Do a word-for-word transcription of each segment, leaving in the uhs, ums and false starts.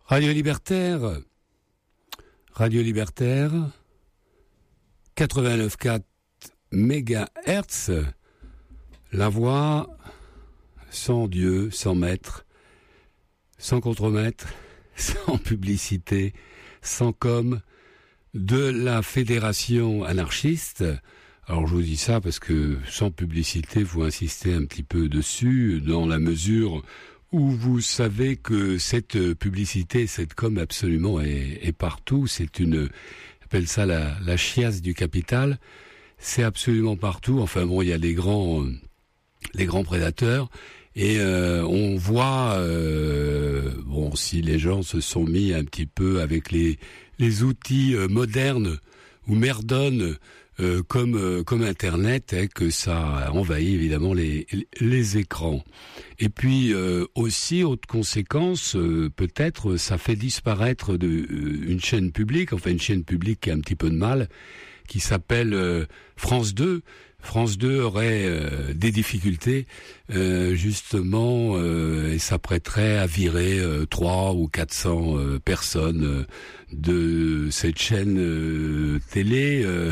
Radio Libertaire, Radio Libertaire, quatre-vingt-neuf virgule quatre mégahertz, la voix sans Dieu, sans maître, sans contremaître, sans publicité, sans com, de la Fédération anarchiste. Alors je vous dis ça parce que sans publicité, vous insistez un petit peu dessus, dans la mesure où vous savez que cette publicité, cette com absolument est, est partout. C'est une, j'appelle ça la, la chiasse du capital. C'est absolument partout. Enfin bon, il y a les grands, euh, les grands prédateurs. Et euh, on voit, euh, bon, si les gens se sont mis un petit peu avec les, les outils euh, modernes ou merdonnes, Euh, comme euh, comme Internet, hein, que ça envahit évidemment les les écrans. Et puis euh, aussi, autre conséquence, euh, peut-être, ça fait disparaître de, euh, une chaîne publique, enfin une chaîne publique qui a un petit peu de mal, qui s'appelle euh, France deux. France deux aurait euh, des difficultés, euh, justement, euh, et s'apprêterait à virer euh, trois ou quatre cents euh, personnes euh, de cette chaîne euh, télé, euh,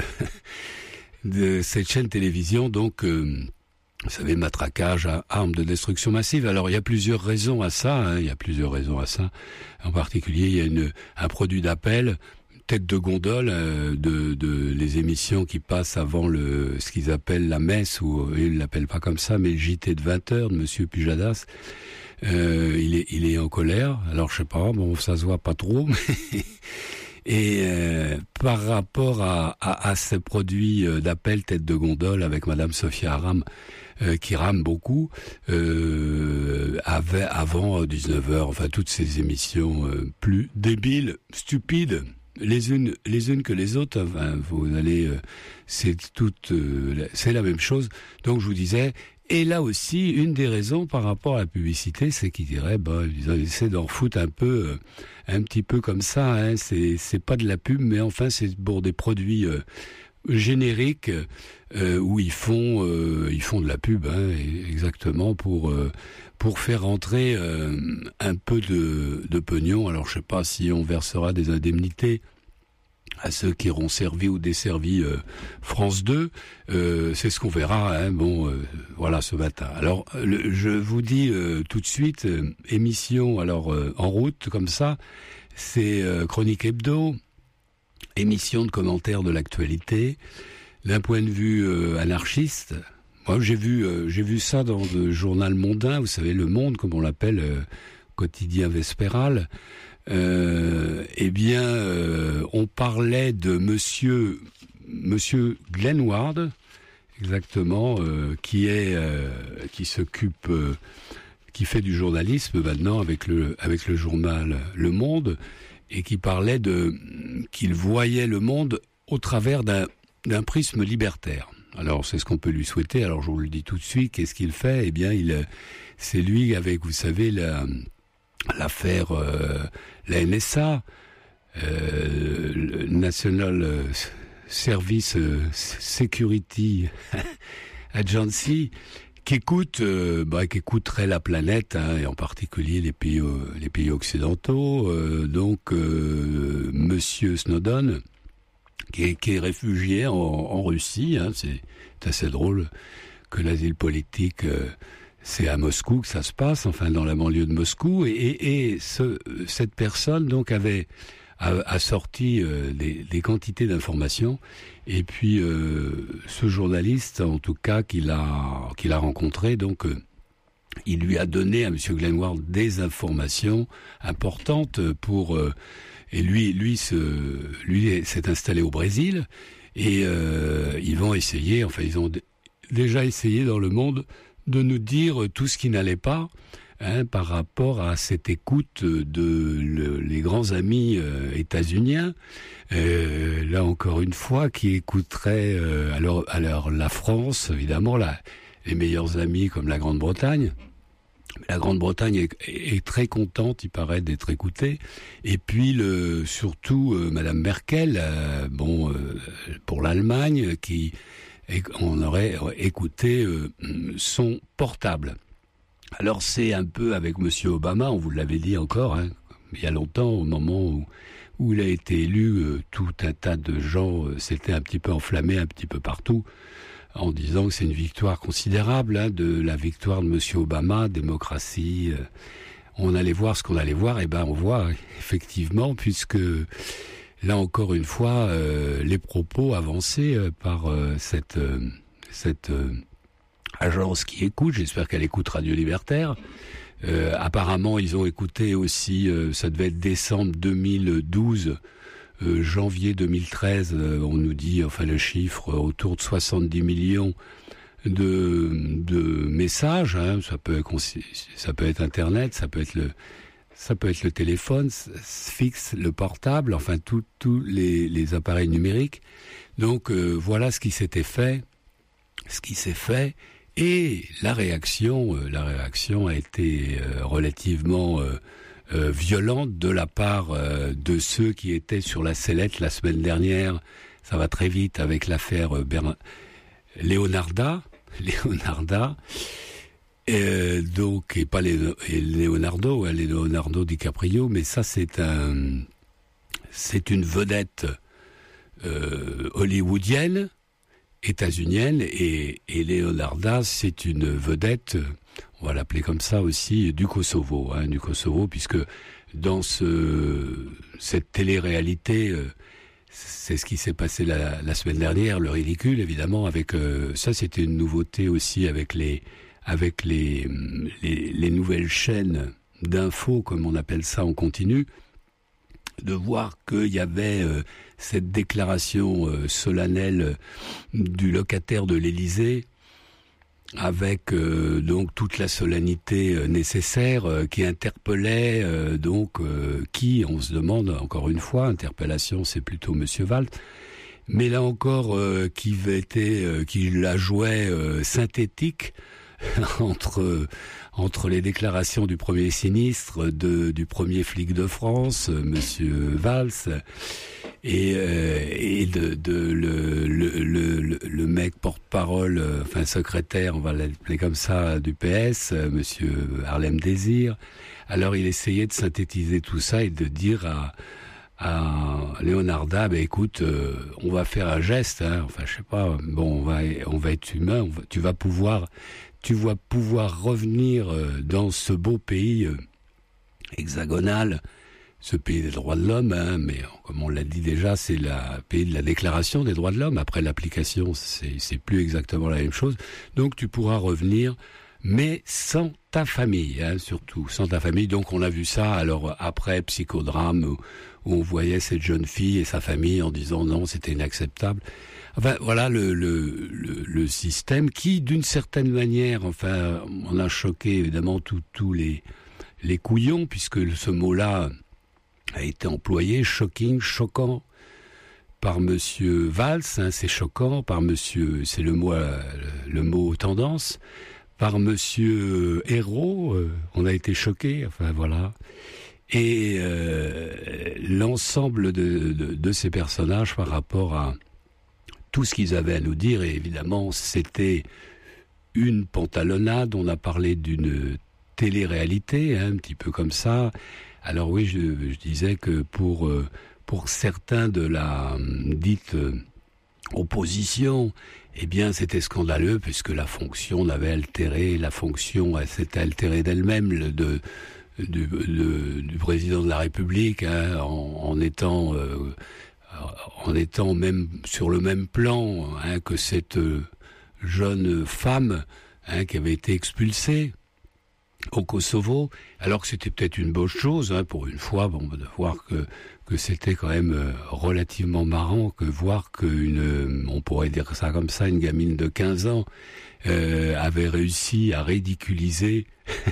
de cette chaîne télévision, donc, euh, vous savez, matraquage, armes de destruction massive. Alors, il y a plusieurs raisons à ça, hein, il y a plusieurs raisons à ça. En particulier, il y a une, un produit d'appel, tête de gondole euh, de, de les émissions qui passent avant le ce qu'ils appellent la messe, ou ils l'appellent pas comme ça, mais le J T de vingt heures de Monsieur Pujadas. Euh, il est il est en colère. Alors je sais pas, bon ça se voit pas trop, mais et euh, par rapport à, à, à ce produit d'appel tête de gondole avec Madame Sophia Aram, euh, qui rame beaucoup, euh, avait avant dix-neuf heures, enfin toutes ces émissions euh, plus débiles, stupides, les unes les unes que les autres, enfin, vous allez, euh, c'est toute, euh, c'est la même chose. Donc je vous disais, et là aussi une des raisons par rapport à la publicité, c'est qu'ils diraient, bah ils essaient d'en foutre un peu, euh, un petit peu comme ça. Hein, c'est c'est pas de la pub, mais enfin c'est pour des produits euh, génériques euh, où ils font euh, ils font de la pub, hein, exactement pour euh, pour faire rentrer euh, un peu de, de pognon. Alors je sais pas si on versera des indemnités à ceux qui auront servi ou desservi euh, France deux, euh, c'est ce qu'on verra. Hein, bon, euh, voilà ce matin. Alors le, je vous dis euh, tout de suite, euh, émission alors euh, en route comme ça, c'est euh, Chronique Hebdo, émission de commentaires de l'actualité, d'un point de vue euh, anarchiste. Moi, j'ai vu, euh, j'ai vu ça dans le journal mondain, vous savez, Le Monde, comme on l'appelle, euh, quotidien vespéral. Euh, eh bien, euh, on parlait de Monsieur, Monsieur Glenn Ward, exactement, euh, qui est, euh, qui s'occupe, euh, qui fait du journalisme maintenant avec le, avec le journal Le Monde, et qui parlait de, qu'il voyait le monde au travers d'un, d'un prisme libertaire. Alors, c'est ce qu'on peut lui souhaiter. Alors, je vous le dis tout de suite. Qu'est-ce qu'il fait? Eh bien, il, c'est lui avec, vous savez, la, l'affaire, euh, la N S A, euh, le National Service Security Agency, qui écoute, euh, bah, qui écouterait la planète, hein, et en particulier les pays, euh, les pays occidentaux. Euh, donc, euh, Monsieur Snowden, qui est, qui est réfugié en, en Russie, hein, c'est, c'est assez drôle que l'asile politique, euh, c'est à Moscou que ça se passe, enfin dans la banlieue de Moscou, et, et, et ce, cette personne donc avait a, a sorti euh, des, des quantités d'informations, et puis euh, ce journaliste, en tout cas qu'il a qu'il a rencontré, donc euh, il lui a donné à Monsieur Glenn Ward des informations importantes pour euh, et lui lui se lui s'est installé au Brésil, et euh, ils vont essayer, enfin ils ont d- déjà essayé dans le monde de nous dire tout ce qui n'allait pas, hein, par rapport à cette écoute de le, les grands amis euh, états-uniens, euh, là encore une fois, qui écouteraient euh, alors, alors la France, évidemment, la, les meilleurs amis comme la Grande-Bretagne. La Grande-Bretagne est, est très contente, il paraît, d'être écoutée. Et puis, le, surtout, euh, Madame Merkel, euh, bon, euh, pour l'Allemagne, qui... et on aurait écouté euh, son portable. Alors c'est un peu avec Monsieur Obama, on vous l'avait dit encore, hein, il y a longtemps, au moment où, où il a été élu, euh, tout un tas de gens euh, s'étaient un petit peu enflammés un petit peu partout, en disant que c'est une victoire considérable, hein, de la victoire de Monsieur Obama, démocratie. Euh, on allait voir ce qu'on allait voir, et ben on voit effectivement, puisque là encore une fois, euh, les propos avancés euh, par euh, cette euh, cette euh, agence qui écoute, j'espère qu'elle écoute Radio Libertaire. Euh, apparemment, ils ont écouté aussi, euh, ça devait être décembre deux mille douze. Euh, janvier deux mille treize, euh, on nous dit, enfin le chiffre, euh, autour de soixante-dix millions de, de messages. Hein, ça peut être, ça peut être Internet, ça peut être le, ça peut être le téléphone fixe, le portable, enfin tous tous les, les appareils numériques. Donc euh, voilà ce qui s'était fait, ce qui s'est fait, et la réaction, euh, la réaction a été euh, relativement euh, Euh, violente de la part euh, de ceux qui étaient sur la sellette la semaine dernière. Ça va très vite avec l'affaire euh, Bern... Leonarda, Leonarda, euh, donc et pas les et Leonardo, hein, les Leonardo DiCaprio, mais ça c'est un, c'est une vedette euh, hollywoodienne, états-unienne, et, et Leonarda c'est une vedette. On va l'appeler comme ça aussi, du Kosovo, hein, du Kosovo, puisque dans ce, cette télé-réalité, euh, c'est ce qui s'est passé la, la semaine dernière, le ridicule, évidemment, avec euh, ça, c'était une nouveauté aussi avec les, avec les, les, les nouvelles chaînes d'infos, comme on appelle ça en continu, de voir qu'il y avait euh, cette déclaration euh, solennelle du locataire de l'Élysée, avec euh, donc toute la solennité euh, nécessaire euh, qui interpellait euh, donc euh, qui, on se demande encore une fois, interpellation c'est plutôt Monsieur Valls, mais là encore euh, qui était euh, qui la jouait euh, synthétique entre euh, entre les déclarations du premier sinistre, de du premier flic de France, euh, Monsieur Valls, et euh, et de, de le, le le le mec porte-parole, euh, enfin secrétaire, on va l'appeler comme ça, du P S, euh, Monsieur Harlem Désir. Alors il essayait de synthétiser tout ça et de dire à à Leonarda, ben écoute, euh, on va faire un geste, hein, enfin je sais pas, bon on va on va être humain, on va, tu vas pouvoir tu vas pouvoir revenir euh, dans ce beau pays euh, hexagonal, ce pays des droits de l'homme, hein, mais comme on l'a dit déjà, c'est le pays de la déclaration des droits de l'homme. Après l'application, c'est, c'est plus exactement la même chose. Donc tu pourras revenir, mais sans ta famille, hein, surtout, sans ta famille. Donc on a vu ça, alors après Psychodrame, où, où on voyait cette jeune fille et sa famille en disant non, c'était inacceptable. Enfin, voilà le, le, le, le système qui, d'une certaine manière, enfin, on a choqué évidemment tous tous les, les couillons, puisque ce mot-là a été employé, shocking, choquant, par Monsieur Valls, hein, c'est choquant, par Monsieur, c'est le mot, le, le mot tendance, par Monsieur Hérault, euh, on a été choqué, enfin voilà. Et euh, l'ensemble de, de, de ces personnages par rapport à tout ce qu'ils avaient à nous dire, et évidemment c'était une pantalonnade, on a parlé d'une télé-réalité, hein, un petit peu comme ça. Alors oui, je, je disais que pour euh, pour certains de la euh, dite euh, opposition, eh bien c'était scandaleux puisque la fonction l'avait altéré, la fonction elle s'était altérée d'elle-même le, de, du, de, du président de la République, hein, en, en étant euh, en étant même sur le même plan, hein, que cette euh, jeune femme, hein, qui avait été expulsée au Kosovo, alors que c'était peut-être une bonne chose, hein, pour une fois, bon, de voir que que c'était quand même euh, relativement marrant que voir qu'une, euh, on pourrait dire ça comme ça, une gamine de quinze ans euh, avait réussi à ridiculiser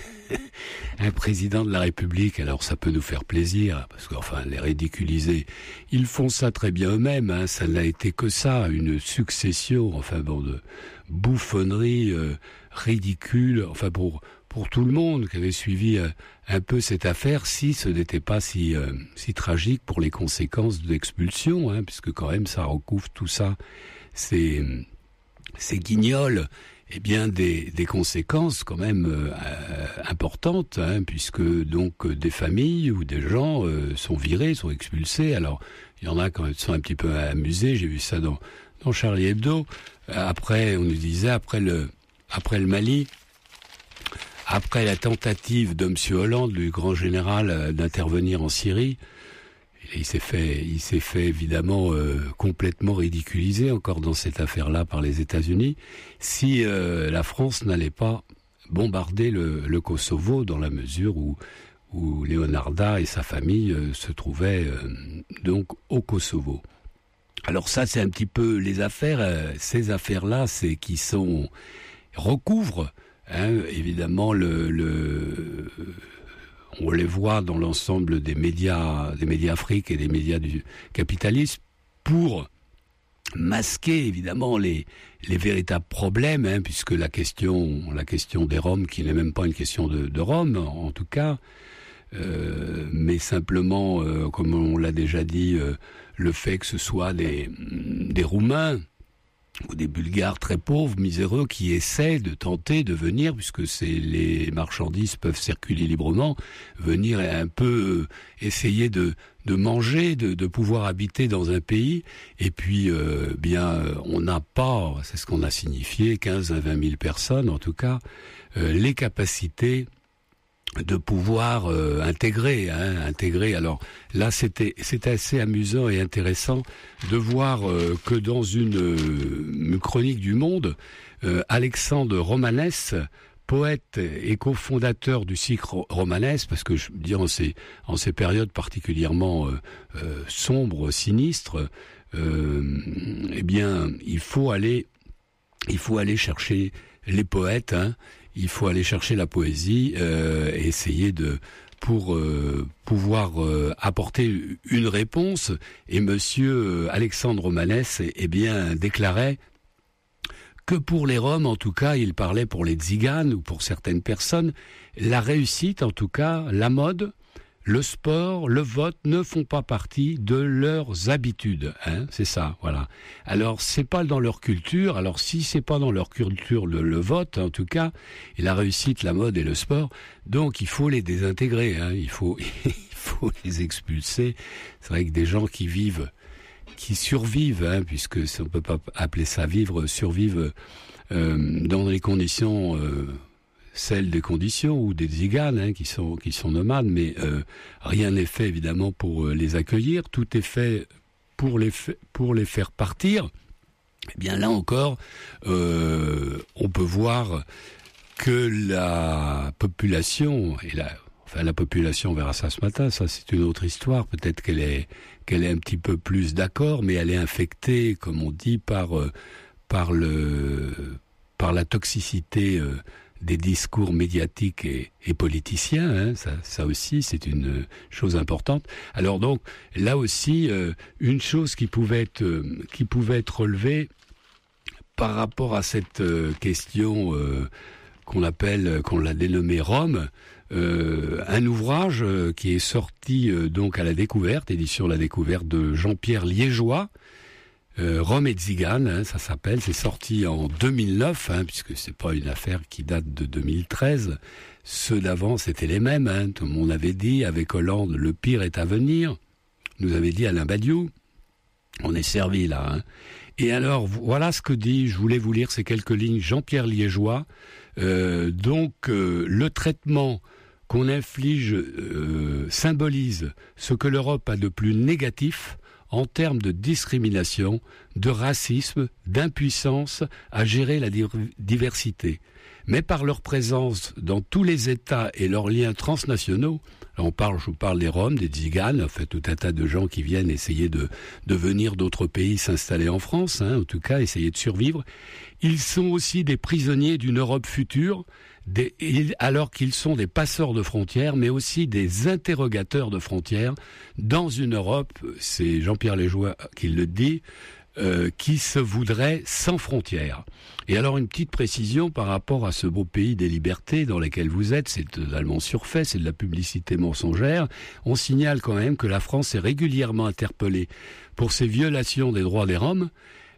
un président de la République. Alors ça peut nous faire plaisir, parce qu'enfin, les ridiculiser, ils font ça très bien eux-mêmes, hein, ça n'a été que ça, une succession, enfin bon, de bouffonneries euh, ridicules, enfin pour pour tout le monde qui avait suivi euh, un peu cette affaire, si ce n'était pas si euh, si tragique pour les conséquences de l'expulsion, hein, puisque quand même ça recouvre tout ça, ces ces guignols. eh bien des, des conséquences quand même euh, importantes, hein, puisque donc des familles ou des gens euh, sont virés, sont expulsés. Alors il y en a quand même qui sont un petit peu amusés. J'ai vu ça dans dans Charlie Hebdo. Après, on nous disait après le après le Mali, après la tentative de M. Hollande, le grand général, d'intervenir en Syrie. Il s'est fait, il s'est fait évidemment euh, complètement ridiculiser encore dans cette affaire-là par les États-Unis. Si euh, la France n'allait pas bombarder le, le Kosovo dans la mesure où où Leonarda et sa famille euh, se trouvaient euh, donc au Kosovo. Alors ça, c'est un petit peu les affaires. Euh, ces affaires-là, c'est qui sont recouvrent hein, évidemment le. le on les voit dans l'ensemble des médias, des médias Afrique et des médias du capitalisme pour masquer évidemment les les véritables problèmes, hein, puisque la question la question des Roms, qui n'est même pas une question de, de Roms en tout cas, euh, mais simplement, euh, comme on l'a déjà dit, euh, le fait que ce soit des des Roumains ou des Bulgares très pauvres, miséreux, qui essaient de tenter de venir, puisque c'est les marchandises peuvent circuler librement, venir un peu euh, essayer de de manger, de, de pouvoir habiter dans un pays. Et puis, euh, bien, on n'a pas, c'est ce qu'on a signifié, quinze à vingt mille personnes, en tout cas, euh, les capacités de pouvoir euh, intégrer, hein, intégrer. Alors là, c'était c'était assez amusant et intéressant de voir euh, que dans une, euh, une chronique du Monde, euh, Alexandre Romanès, poète et cofondateur du cycle Romanès, parce que je veux dire en ces en ces périodes particulièrement euh, euh, sombres, sinistres, euh, eh bien, il faut aller il faut aller chercher les poètes, hein. Il faut aller chercher la poésie euh, et essayer de pour euh, pouvoir euh, apporter une réponse. Et Monsieur Alexandre Romanès, eh bien, déclarait que pour les Roms, en tout cas, il parlait pour les Tziganes ou pour certaines personnes, la réussite, en tout cas, la mode, le sport, le vote ne font pas partie de leurs habitudes, hein, c'est ça, voilà. Alors c'est pas dans leur culture. Alors si c'est pas dans leur culture le, le vote, en tout cas, et la réussite, la mode et le sport, donc il faut les désintégrer, hein, il faut il faut les expulser. C'est vrai que des gens qui vivent, qui survivent, hein, puisque on peut pas appeler ça vivre, survivent euh, dans les conditions. Euh, celles des conditions ou des Tziganes hein, qui sont qui sont nomades, mais euh, rien n'est fait évidemment pour euh, les accueillir. Tout est fait pour les fa- pour les faire partir. Eh bien là encore, euh, on peut voir que la population et la enfin la population, on verra ça ce matin. Ça c'est une autre histoire. Peut-être qu'elle est qu'elle est un petit peu plus d'accord, mais elle est infectée, comme on dit, par euh, par le par la toxicité. Euh, des discours médiatiques et, et politiciens, hein, ça, ça aussi c'est une chose importante. Alors donc là aussi euh, une chose qui pouvait être euh, qui pouvait être relevée par rapport à cette euh, question euh, qu'on appelle qu'on l'a dénommée Rome, euh, un ouvrage euh, qui est sorti euh, donc à La Découverte, édition La Découverte de Jean-Pierre Liégeois. Euh, Rome et Tziganes, hein, ça s'appelle, c'est sorti en deux mille neuf, hein, puisque c'est pas une affaire qui date de deux mille treize. Ceux d'avant, c'était les mêmes, hein, tout le monde avait dit, avec Hollande, le pire est à venir, nous avait dit Alain Badiou. On est servi là. Hein. Et alors, voilà ce que dit, je voulais vous lire ces quelques lignes, Jean-Pierre Liégeois. Euh, donc, euh, le traitement qu'on inflige euh, symbolise ce que l'Europe a de plus négatif en termes de discrimination, de racisme, d'impuissance à gérer la diversité. Mais par leur présence dans tous les États et leurs liens transnationaux, là on parle, je vous parle des Roms, des Tziganes, en fait tout un tas de gens qui viennent essayer de, de venir d'autres pays s'installer en France, hein, en tout cas essayer de survivre, ils sont aussi des prisonniers d'une Europe future, des, alors qu'ils sont des passeurs de frontières, mais aussi des interrogateurs de frontières dans une Europe, c'est Jean-Pierre Liégeois qui le dit, euh, qui se voudrait sans frontières. Et alors une petite précision par rapport à ce beau pays des libertés dans lequel vous êtes, c'est totalement surfait, c'est de la publicité mensongère. On signale quand même que la France est régulièrement interpellée pour ses violations des droits des Roms,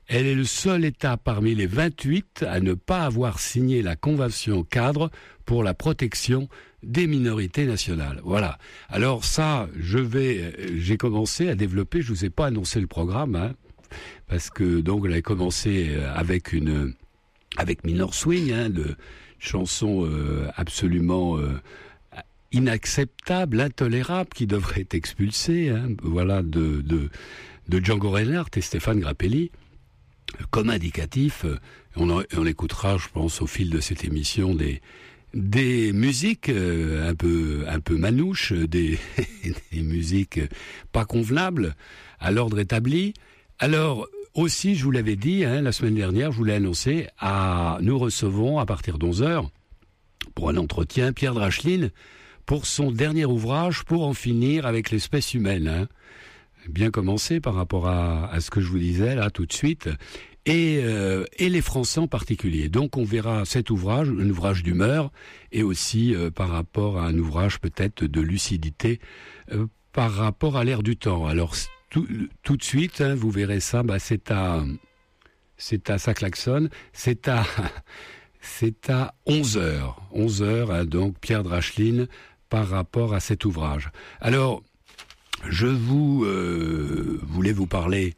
Elle est le seul État parmi les vingt-huit à ne pas avoir signé la Convention cadre pour la protection des minorités nationales. Voilà. Alors ça, je vais, j'ai commencé à développer, je vous ai pas annoncé le programme, hein, parce que donc on avait commencé avec une, avec Minor Swing, hein, de chanson euh, absolument euh, inacceptable, intolérable, qui devrait être expulsée, hein, voilà, de, de, de Django Reinhardt et Stéphane Grappelli. Comme indicatif, on, en, on écoutera, je pense, au fil de cette émission, des, des musiques euh, un peu, un peu manouches, des, des musiques pas convenables à l'ordre établi. Alors, aussi, je vous l'avais dit, hein, la semaine dernière, je vous l'ai annoncé, à, nous recevons, à partir d'onze heures, pour un entretien, Pierre Dracheline, pour son dernier ouvrage, Pour en finir avec l'espèce humaine, hein. Bien commencé par rapport à, à ce que je vous disais là tout de suite, et, euh, et les Français en particulier. Donc on verra cet ouvrage, un ouvrage d'humeur, et aussi euh, par rapport à un ouvrage peut-être de lucidité euh, par rapport à l'ère du temps. Alors tout, tout de suite, hein, vous verrez ça, bah, c'est à, c'est à ça klaxonne, c'est à, c'est à onze heures, onze heures, hein, donc Pierre Dracheline par rapport à cet ouvrage. Alors, je vous euh, voulais vous parler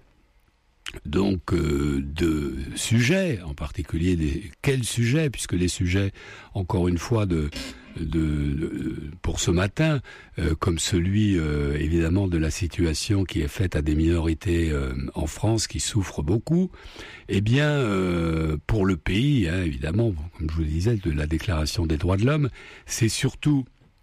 donc euh, de sujets, en particulier des quels sujets, puisque les sujets, encore une fois, de, de, de pour ce matin, euh, comme celui euh, évidemment de la situation qui est faite à des minorités euh, en France qui souffrent beaucoup, eh bien euh, pour le pays, hein, évidemment, comme je vous le disais, de la Déclaration des droits de l'homme, c'est surtout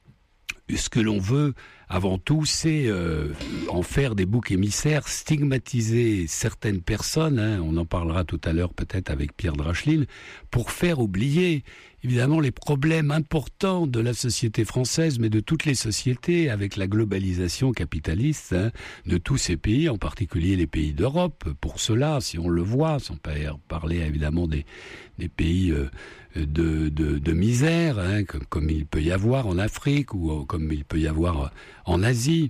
ce que l'on veut, avant tout, c'est euh, en faire des boucs émissaires, stigmatiser certaines personnes, hein, on en parlera tout à l'heure peut-être avec Pierre Dracheline, pour faire oublier évidemment les problèmes importants de la société française, mais de toutes les sociétés, avec la globalisation capitaliste, hein, de tous ces pays, en particulier les pays d'Europe. Pour cela, si on le voit, sans parler évidemment des, des pays euh, de, de, de misère, hein, comme, comme il peut y avoir en Afrique ou comme il peut y avoir en Asie,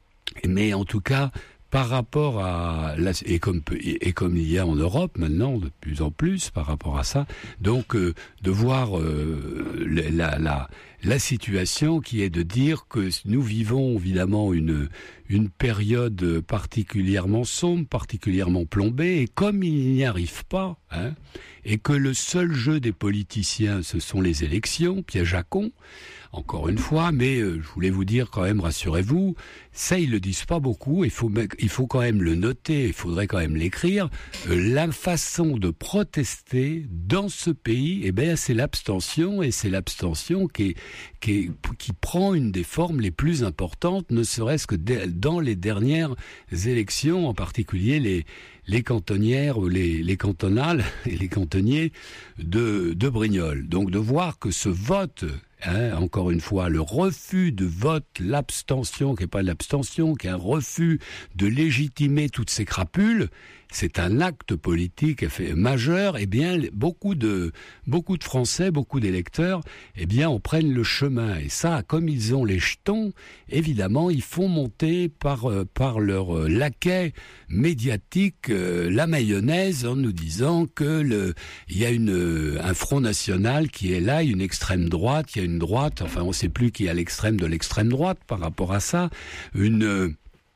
mais en tout cas par rapport à la, et comme et, et comme il y a en Europe maintenant de plus en plus par rapport à ça, donc euh, de voir euh, la, la la situation qui est de dire que nous vivons évidemment une une période particulièrement sombre, particulièrement plombée, et comme il n'y arrive pas, hein, et que le seul jeu des politiciens ce sont les élections, piège à con, encore une fois, mais euh, je voulais vous dire quand même, rassurez-vous, ça ils le disent pas beaucoup, il faut, il faut quand même le noter, il faudrait quand même l'écrire, euh, la façon de protester dans ce pays, eh ben, c'est l'abstention, et c'est l'abstention qui, est, qui, est, qui prend une des formes les plus importantes, ne serait-ce que dans les dernières élections, en particulier les les cantonnières, les, les cantonales et les cantonniers de, de Brignoles. Donc de voir que ce vote, hein, encore une fois, le refus de vote, l'abstention, qui n'est pas l'abstention, qui est un refus de légitimer toutes ces crapules, c'est un acte politique majeur, eh bien, beaucoup de, beaucoup de Français, beaucoup d'électeurs, eh bien, en prennent le chemin. Et ça, comme ils ont les jetons, évidemment, ils font monter par, par leur laquais médiatique euh, la mayonnaise en nous disant que le, il y a une, un front national qui est là, une extrême droite, il y a une droite, enfin, on ne sait plus qui est à l'extrême de l'extrême droite par rapport à ça, une,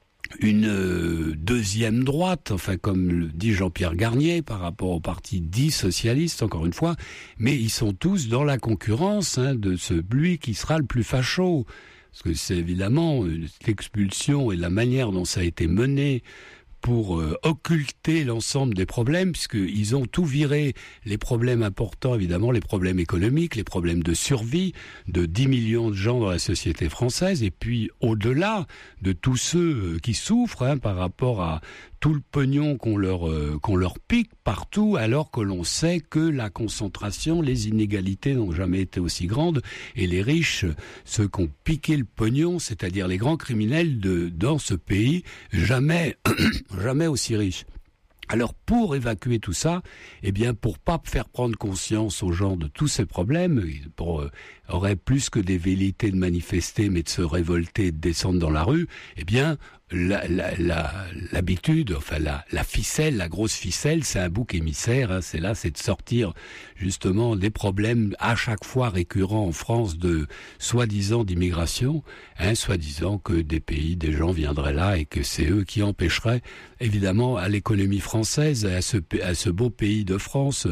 une euh, deuxième droite, enfin comme le dit Jean-Pierre Garnier par rapport au parti dit socialiste, encore une fois, mais ils sont tous dans la concurrence, hein, de celui qui sera le plus facho, parce que c'est évidemment l'expulsion et la manière dont ça a été mené pour euh, occulter l'ensemble des problèmes, puisqu'ils ont tout viré, les problèmes importants, évidemment, les problèmes économiques, les problèmes de survie de dix millions de gens dans la société française, et puis au-delà de tous ceux qui souffrent, hein, par rapport à tout le pognon qu'on leur, euh, qu'on leur pique partout, alors que l'on sait que la concentration, les inégalités n'ont jamais été aussi grandes, et les riches, ceux qui ont piqué le pognon, c'est-à-dire les grands criminels de, dans ce pays, jamais, jamais aussi riches. Alors pour évacuer tout ça, eh bien pour pas faire prendre conscience aux gens de tous ces problèmes, pour euh, auraient plus que des velléités de manifester, mais de se révolter, de descendre dans la rue, eh bien, La, la, la, l'habitude, enfin la, la ficelle, la grosse ficelle, c'est un bouc émissaire. Hein, c'est là, c'est de sortir justement des problèmes à chaque fois récurrents en France de soi-disant d'immigration, hein, soi-disant que des pays, des gens viendraient là et que c'est eux qui empêcheraient évidemment à l'économie française, à ce, à ce beau pays de France,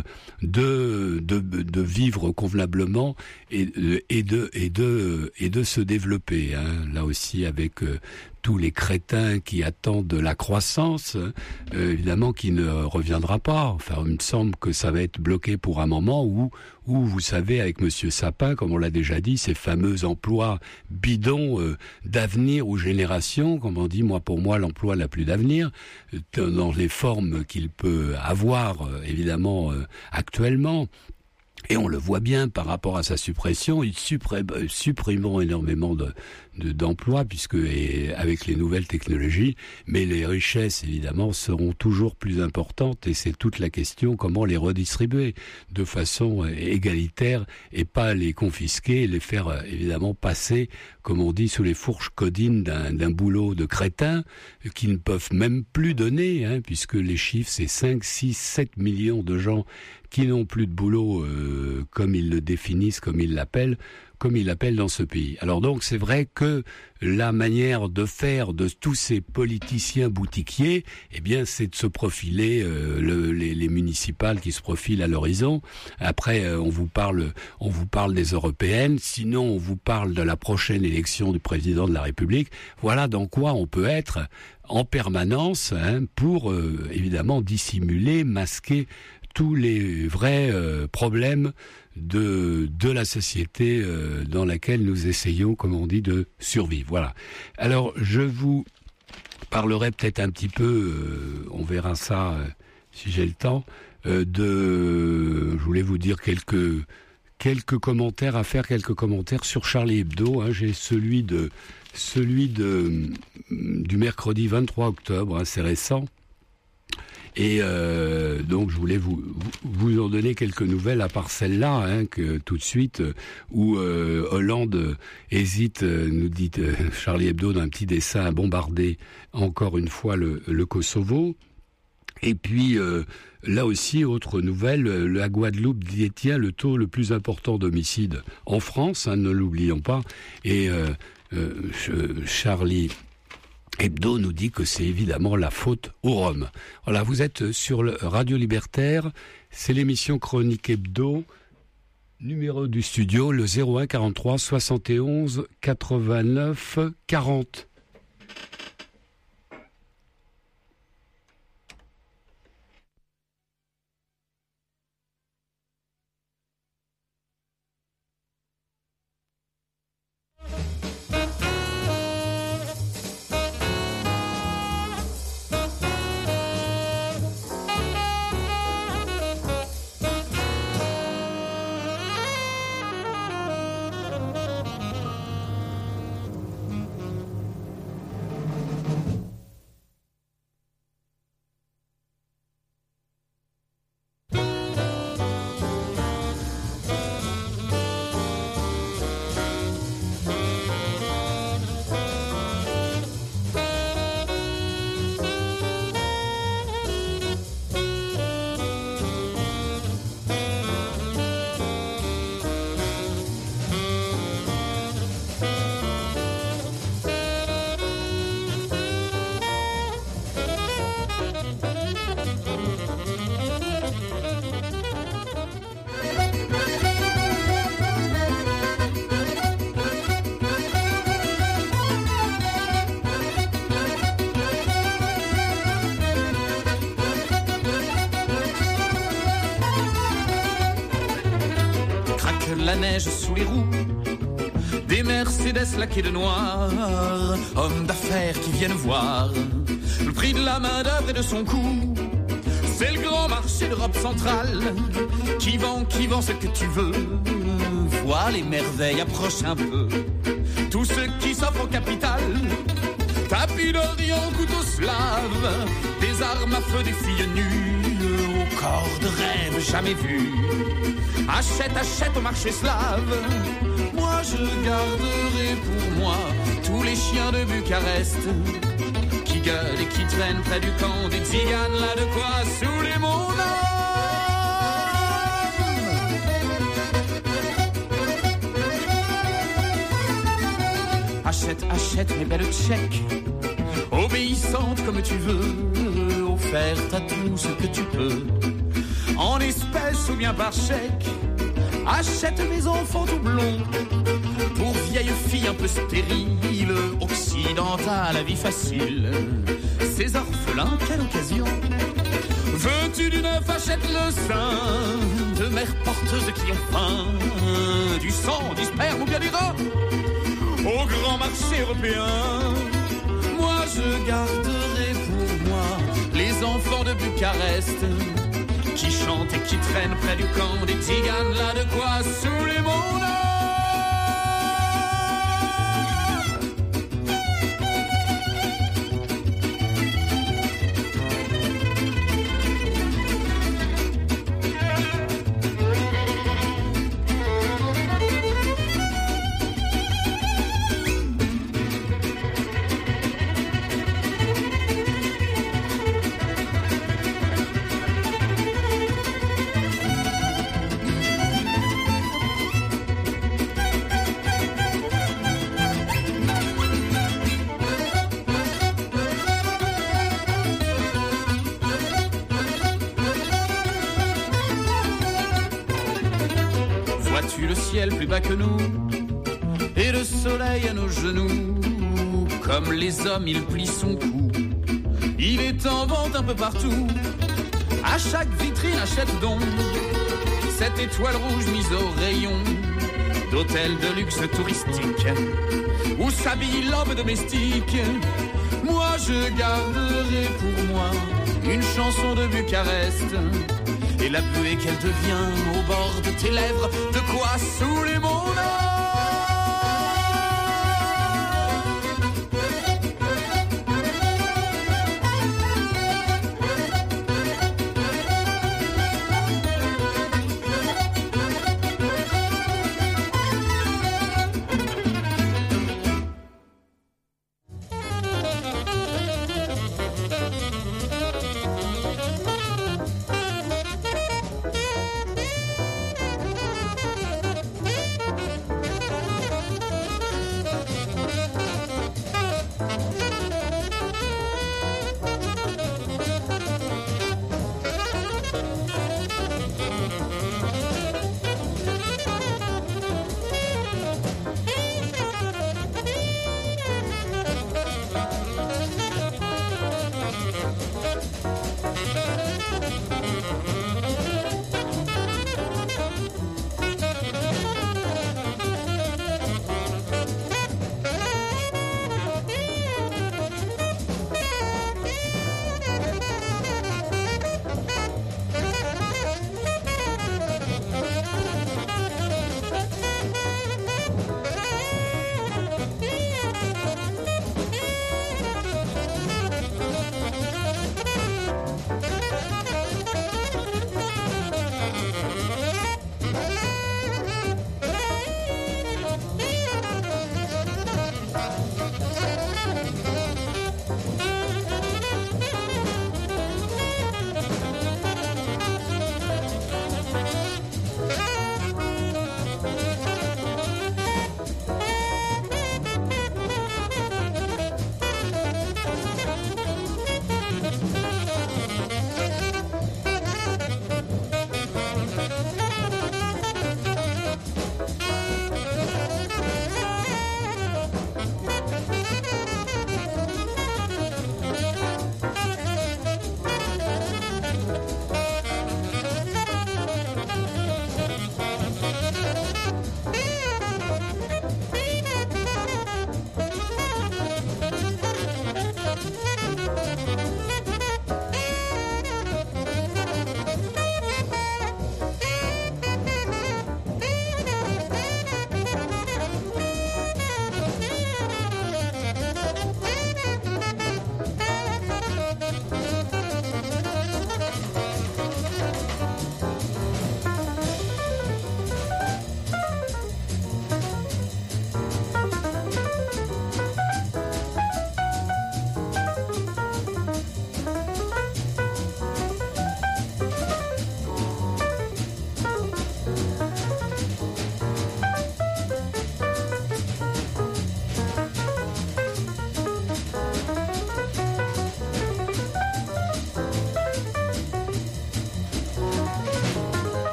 de, de, de vivre convenablement et, et de et de et de se développer. Hein, là aussi avec euh, tous les crétins qui attendent de la croissance, euh, évidemment qui ne reviendra pas. Enfin, il me semble que ça va être bloqué pour un moment où, où vous savez, avec Monsieur Sapin, comme on l'a déjà dit, ces fameux emplois bidons euh, d'avenir aux générations, comme on dit, moi pour moi, l'emploi n'a plus d'avenir, euh, dans les formes qu'il peut avoir, euh, évidemment, euh, actuellement. Et on le voit bien par rapport à sa suppression, ils suppriment, supprimons énormément de, de, d'emplois, puisque et avec les nouvelles technologies, mais les richesses évidemment seront toujours plus importantes, et c'est toute la question comment les redistribuer de façon égalitaire et pas les confisquer et les faire évidemment passer, comme on dit, sous les fourches codines d'un, d'un boulot de crétins qui ne peuvent même plus donner, hein, puisque les chiffres c'est cinq, six, sept millions de gens qui n'ont plus de boulot, euh, comme ils le définissent, comme ils l'appellent, comme ils l'appellent dans ce pays. Alors donc, c'est vrai que la manière de faire de tous ces politiciens boutiquiers, eh bien, c'est de se profiler, euh, le, les, les municipales qui se profilent à l'horizon. Après, euh, on vous parle, on vous parle des européennes. Sinon, on vous parle de la prochaine élection du président de la République. Voilà dans quoi on peut être en permanence, hein, pour euh, évidemment dissimuler, masquer tous les vrais euh, problèmes de de la société euh, dans laquelle nous essayons, comme on dit, de survivre. Voilà. Alors, je vous parlerai peut-être un petit peu, euh, on verra ça euh, si j'ai le temps, euh, de... Je voulais vous dire quelques quelques commentaires, à faire quelques commentaires sur Charlie Hebdo. Hein. J'ai celui de celui de du mercredi vingt-trois octobre, hein, c'est récent. Et euh, donc je voulais vous, vous vous en donner quelques nouvelles à part celle-là, hein, que tout de suite où euh, Hollande euh, hésite, euh, nous dit euh, Charlie Hebdo dans un petit dessin, à bombarder encore une fois le, le Kosovo. Et puis euh, là aussi, autre nouvelle, la Guadeloupe détient le taux le plus important d'homicides en France, hein, ne l'oublions pas. Et euh, euh, Charlie Hebdo nous dit que c'est évidemment la faute aux Roms. Voilà, vous êtes sur le Radio Libertaire, c'est l'émission Chronique Hebdo, numéro du studio, le zéro un quarante-trois soixante et onze quatre-vingt-neuf quarante. La neige sous les roues des Mercedes laqués de noir, hommes d'affaires qui viennent voir le prix de la main d'œuvre et de son coût. C'est le grand marché d'Europe centrale qui vend, qui vend ce que tu veux. Vois les merveilles, approche un peu. Tout ce qui s'offre au capital, tapis d'Orient, couteau slave, des armes à feu, des filles nues, au corps de rêve jamais vues. Achète, achète au marché slave, Moi je garderai pour moi tous les chiens de Bucarest qui gueulent et qui traînent près du camp des tziganes, là de quoi saouler mon âme. Achète, achète mes belles tchèques, obéissante comme tu veux, offerte à tout ce que tu peux, en espèces ou bien par chèque. Achète mes enfants tout blonds, pour vieilles filles un peu stériles, occidentales à vie facile. Ces orphelins, quelle occasion! Veux-tu du neuf, achète le sein de mères porteuses qui ont faim, du sang, du sperme ou bien du rein, au grand marché européen. Moi je garderai pour moi les enfants de Bucarest qui chantent et qui traînent près du camp des tziganes, là de quoi saouler mon âme. Plus bas que nous, et le soleil à nos genoux. Comme les hommes, il plie son cou. Il est en vente un peu partout. À chaque vitrine, achète donc cette étoile rouge mise au rayon d'hôtels de luxe touristique où s'habille l'homme domestique. Moi, je garderai pour moi une chanson de Bucarest, et la buée qu'elle devient au bord de tes lèvres, de quoi saouler mon âme.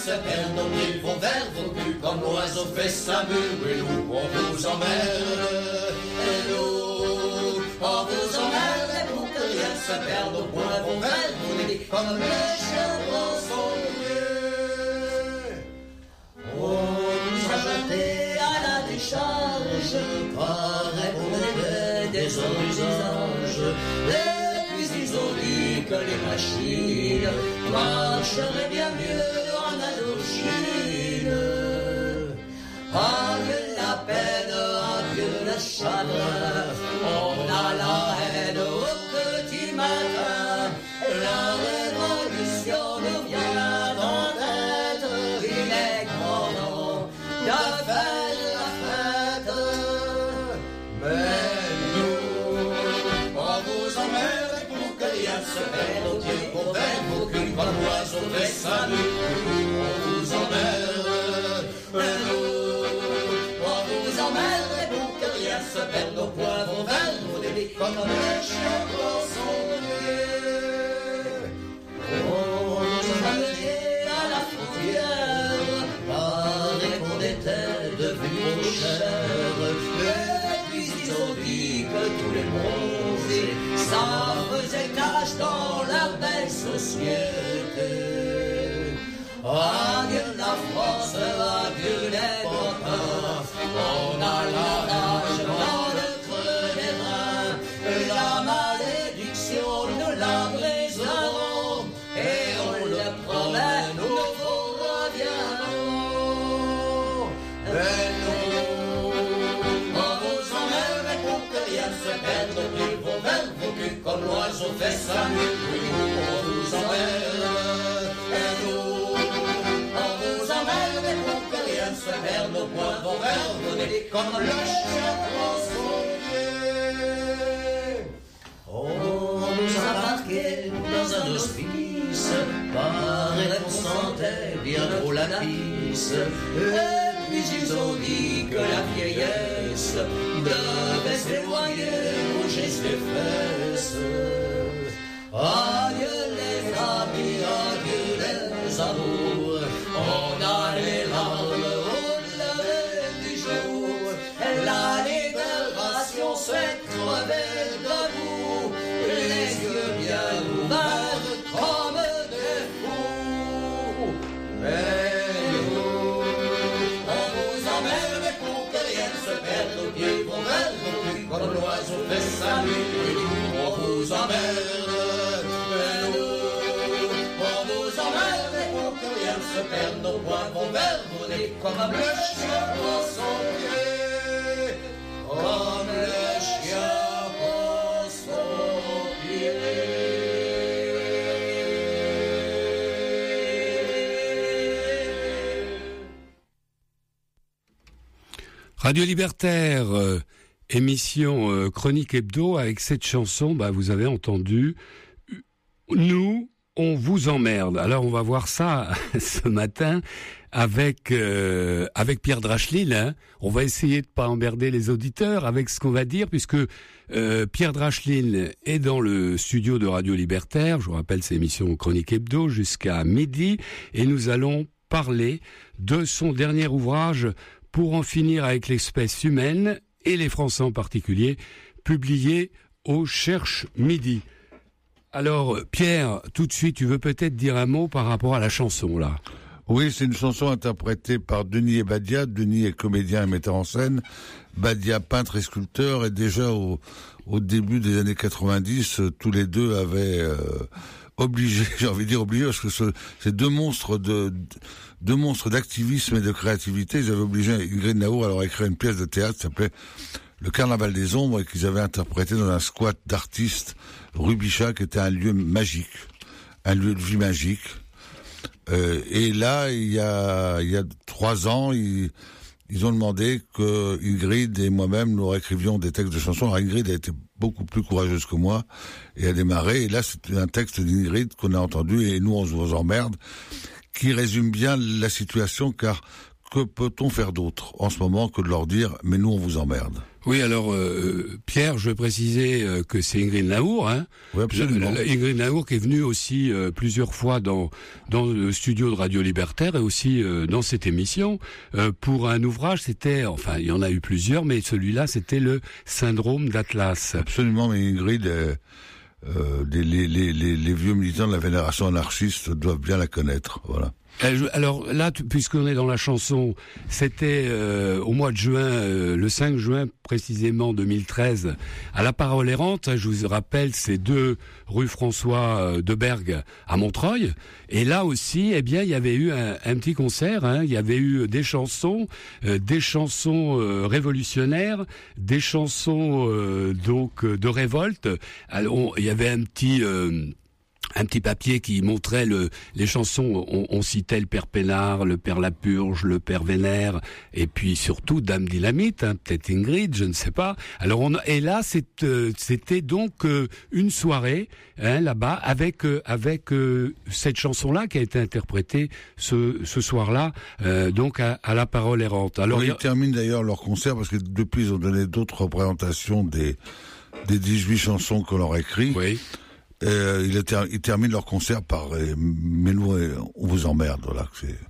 se perdent, nos pieds vont vers vos culs, comme l'oiseau fait sa mue, et nous, on vous emmerde, et nous, on vous emmerde, et pour que rien se perde, nos poings vont vers vos nez, comme les chiens dans son lieu. On nous a jeté à la décharge, par répondre des usages, et puis ils ont dit que les machines marcheraient bien mieux en Indochine. Adieu la peine, adieu le chagrin, on a la haine au petit matin, la révolution nous vient en tête, il est grand temps de faire la fête. Mais nous, on vous emmerde pour que rien se perde, au pied pour faire vos culs, comme l'oiseau fait sa mue, on vous emmerde, et nous, on vous emmerde pour que rien se perde, nos poings vont vers vos nez, comme les chiens dans son nez. On nous a menés à la frontière, paraît qu'on était devenus trop chers, et puis ils ont dit que tous les bronzés, ça faisait tache dans la belle société. Adieu la France, adieu les copains, on a la rage dans le creux des reins, la malédiction nous la briserons, et on le promet, nous vous reviendrons. Et nous, on vous emmerde pour que rien se perde, nous vont vers vos culs, comme l'oiseau fait sa mue, on vous emmerde, et nous, se perd, nos poings vont vers vos nez, comme le chien dans son pied. On nous a marqués dans un hospice, paraît qu'on sentait bien trop la pisse, et puis ils ont dit que la vieillesse devait s'éloigner, bouger ses fesses. Adieu les amis, adieu les amours, on a les larmes au lever du jour, la libération s'est crevée debout, les yeux bien ouverts comme des fous. Mais nous, on vous emmerde pour que rien ne se perde, nos pieds vont vers vos culs, comme l'oiseau fait sa mue, on vous emmerde. Se perdent, nos poings vont vers vos nez, comme le chien pour son pied, comme le chien pour son pied. Radio Libertaire, euh, émission euh, Chronique Hebdo, avec cette chanson, bah, vous avez entendu, nous, on vous emmerde. Alors on va voir ça ce matin avec euh, avec Pierre Drachlin. Hein. On va essayer de pas emmerder les auditeurs avec ce qu'on va dire, puisque euh, Pierre Drachlin est dans le studio de Radio Libertaire. Je vous rappelle, c'est l'émission Chronique Hebdo jusqu'à midi, et nous allons parler de son dernier ouvrage Pour en finir avec l'espèce humaine et les Français en particulier, publié au Cherche Midi. Alors, Pierre, tout de suite, tu veux peut-être dire un mot par rapport à la chanson, là? Oui, c'est une chanson interprétée par Denis et Badia. Denis est comédien et metteur en scène. Badia, peintre et sculpteur. Et déjà, au, au début des années quatre-vingt-dix, tous les deux avaient euh, obligé, j'ai envie de dire obligé, parce que ce, ces deux monstres de, deux monstres d'activisme et de créativité, ils avaient obligé Ingrid Naour alors à écrire une pièce de théâtre qui s'appelait Le Carnaval des Ombres, et qu'ils avaient interprété dans un squat d'artistes rue Bichat, qui était un lieu magique, un lieu de vie magique. Euh, et là, il y a, il y a trois ans, ils, ils ont demandé que Ingrid et moi-même nous réécrivions des textes de chansons. Alors Ingrid a été beaucoup plus courageuse que moi et a démarré. Et là, c'est un texte d'Ingrid qu'on a entendu, et nous, on vous emmerde, qui résume bien la situation, car que peut-on faire d'autre en ce moment que de leur dire « mais nous, on vous emmerde ». Oui, alors euh, Pierre, je veux préciser euh, que c'est Ingrid Naour, hein. Oui, absolument. Le, le, Ingrid Naour qui est venue aussi euh, plusieurs fois dans dans le studio de Radio Libertaire et aussi euh, dans cette émission euh, pour un ouvrage. C'était, enfin, il y en a eu plusieurs, mais celui-là, c'était le Syndrome d'Atlas. Absolument, mais Ingrid, euh, euh, les, les, les, les vieux militants de la Fédération anarchiste doivent bien la connaître, voilà. Alors là, puisqu'on est dans la chanson, c'était euh, au mois de juin, euh, le cinq juin précisément deux mille treize, à La Parole Errante. Je vous rappelle, c'est deux rue François de Bergue à Montreuil. Et là aussi, eh bien, il y avait eu un, un petit concert. Hein. Il y avait eu des chansons, euh, des chansons euh, révolutionnaires, des chansons euh, donc de révolte. Alors, on, il y avait un petit euh, un petit papier qui montrait le, les chansons. On, on citait le Père Pénard, le Père Lapurge, le Père Vénère, et puis surtout Dame Dynamite, hein, peut-être Ingrid, je ne sais pas. Alors on, et là, c'est, euh, c'était donc euh, une soirée hein, là-bas avec euh, avec euh, cette chanson-là qui a été interprétée ce, ce soir-là, euh, donc à, à La Parole Errante. Alors ils terminent d'ailleurs leur concert parce que depuis ils ont donné d'autres représentations des des dix-huit chansons qu'on leur écrit. Oui. Euh, ils, ter- ils terminent leur concert par euh, mais nous euh, on vous emmerde, voilà, c'est,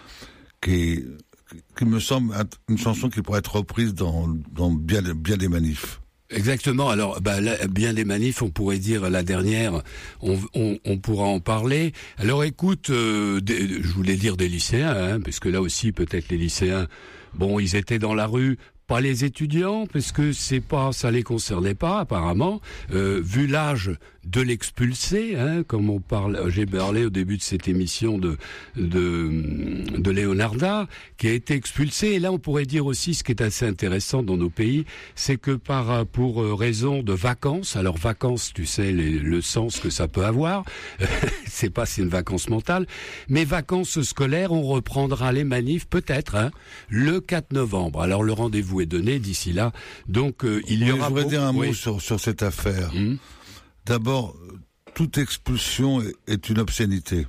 qui, qui me semble une chanson qui pourrait être reprise dans, dans bien, bien des manifs. Exactement. Alors, bah, là, bien des manifs, on pourrait dire la dernière, on, on, on pourra en parler. Alors, écoute, euh, des, je voulais dire des lycéens, hein, parce que là aussi, peut-être les lycéens, bon, ils étaient dans la rue. Pas les étudiants, parce que c'est pas, ça les concernait pas apparemment. Euh, vu l'âge de l'expulsé, hein, comme on parle, j'ai parlé au début de cette émission de de de Leonarda, qui a été expulsé. Et là, on pourrait dire aussi, ce qui est assez intéressant dans nos pays, c'est que par pour raison de vacances. Alors vacances, tu sais les, le sens que ça peut avoir. C'est pas si une vacance mentale, mais vacances scolaires, on reprendra les manifs peut-être hein, le quatre novembre. Alors le rendez-vous est donné d'ici là. Donc euh, il y oui, aura. Je voudrais beaucoup... dire un oui. mot sur sur cette affaire. Mmh. D'abord, toute expulsion est, est une obscénité.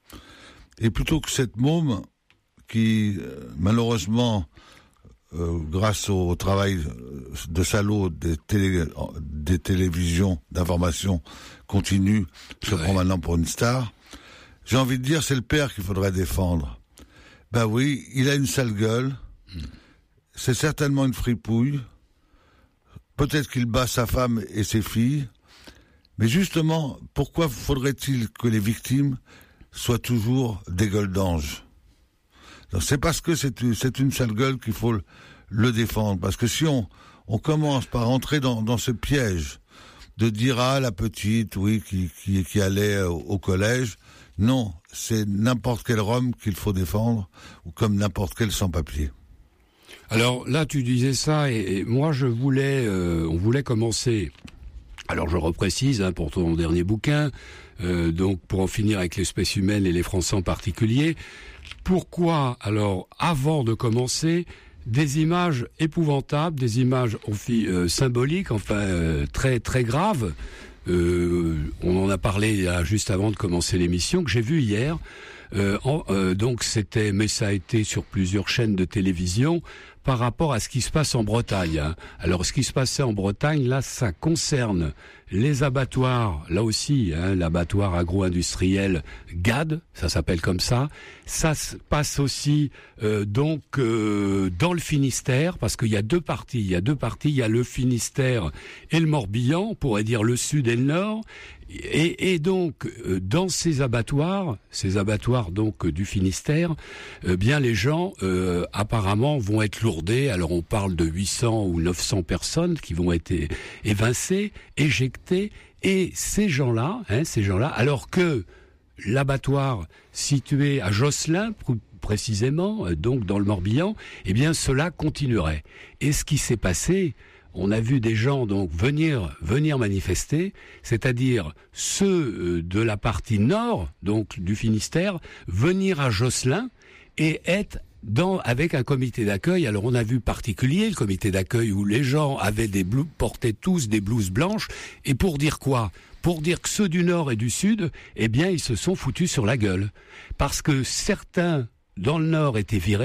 Et plutôt que cette môme qui, euh, malheureusement, euh, grâce au, au travail de salaud des, télé, des télévisions d'information continue, se ouais. prend maintenant pour une star, j'ai envie de dire c'est le père qu'il faudrait défendre. Ben oui, il a une sale gueule, mmh. c'est certainement une fripouille, peut-être qu'il bat sa femme et ses filles, mais justement, pourquoi faudrait-il que les victimes soient toujours des gueules d'ange ? Donc c'est parce que c'est une, c'est une sale gueule qu'il faut le, le défendre. Parce que si on, on commence par entrer dans, dans ce piège de dire ah la petite, oui, qui, qui, qui allait au, au collège, non, c'est n'importe quel rhum qu'il faut défendre, ou comme n'importe quel sans-papier. Alors là, tu disais ça, et, et moi je voulais, euh, on voulait commencer. Alors je reprécise hein, pour ton dernier bouquin, euh, donc pour en finir avec l'espèce humaine et les Français en particulier. Pourquoi alors, avant de commencer, des images épouvantables, des images euh, symboliques, enfin euh, très très graves. Euh, on en a parlé là, juste avant de commencer l'émission, que j'ai vu hier. Euh, en, euh, donc c'était, mais ça a été sur plusieurs chaînes de télévision par rapport à ce qui se passe en Bretagne. Hein. Alors ce qui se passait en Bretagne, là, ça concerne les abattoirs, là aussi, hein, l'abattoir agro-industriel Gade, ça s'appelle comme ça. Ça se passe aussi euh, donc euh, dans le Finistère, parce qu'il y a deux parties. Il y a deux parties. Il y a le Finistère et le Morbihan, on pourrait dire le Sud et le Nord. Et, et donc, euh, dans ces abattoirs, ces abattoirs donc euh, du Finistère, euh, bien les gens euh, apparemment vont être lourdés. Alors on parle de huit cents ou neuf cents personnes qui vont être é- évincées, éjectées. Et ces gens-là, hein, ces gens-là, alors que l'abattoir situé à Josselin, pr- précisément, euh, donc dans le Morbihan, eh bien cela continuerait. Et ce qui s'est passé, on a vu des gens donc venir venir manifester, c'est-à-dire ceux de la partie nord, donc du Finistère, venir à Josselin et être dans avec un comité d'accueil. Alors on a vu particulier le comité d'accueil où les gens avaient des blouses, portaient tous des blouses blanches. Et pour dire quoi ? Pour dire que ceux du nord et du sud, eh bien ils se sont foutus sur la gueule, parce que certains dans le nord étaient virés.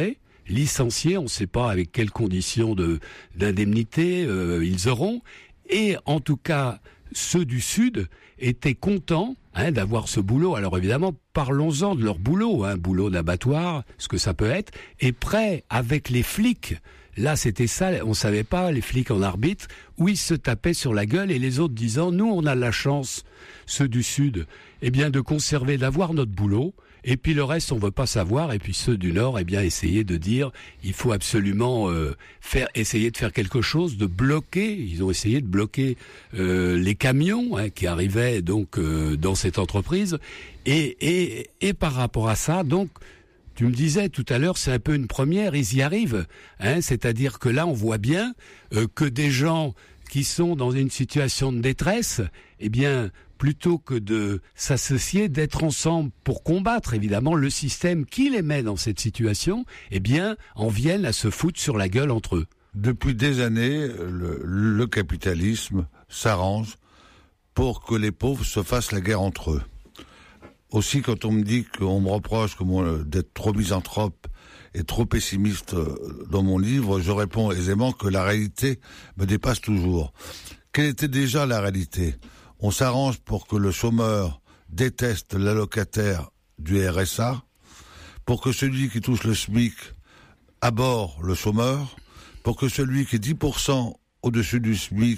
licenciés. On ne sait pas avec quelles conditions de, d'indemnité euh, ils auront. Et en tout cas, ceux du Sud étaient contents hein, d'avoir ce boulot. Alors évidemment, parlons-en de leur boulot, hein, boulot d'abattoir, ce que ça peut être, et prêt avec les flics. Là, c'était ça, on savait pas, les flics en arbitre, où ils se tapaient sur la gueule et les autres disant, nous, on a la chance, ceux du Sud, eh bien, de conserver, d'avoir notre boulot, et puis le reste, on veut pas savoir, et puis ceux du Nord, eh bien, essayer de dire, il faut absolument euh, faire, essayer de faire quelque chose, de bloquer, ils ont essayé de bloquer euh, les camions hein, qui arrivaient donc euh, dans cette entreprise, et, et, et par rapport à ça, donc, tu me disais tout à l'heure, c'est un peu une première, ils y arrivent. Hein, c'est-à-dire que là, on voit bien euh, que des gens qui sont dans une situation de détresse, eh bien, plutôt que de s'associer, d'être ensemble pour combattre, évidemment, le système qui les met dans cette situation, eh bien, en viennent à se foutre sur la gueule entre eux. Depuis des années, le, le capitalisme s'arrange pour que les pauvres se fassent la guerre entre eux. Aussi, quand on me dit qu'on me reproche comment, d'être trop misanthrope et trop pessimiste dans mon livre, je réponds aisément que la réalité me dépasse toujours. Quelle était déjà la réalité ? On s'arrange pour que le chômeur déteste l'allocataire du R S A, pour que celui qui touche le SMIC abhorre le chômeur, pour que celui qui est dix pour cent au-dessus du SMIC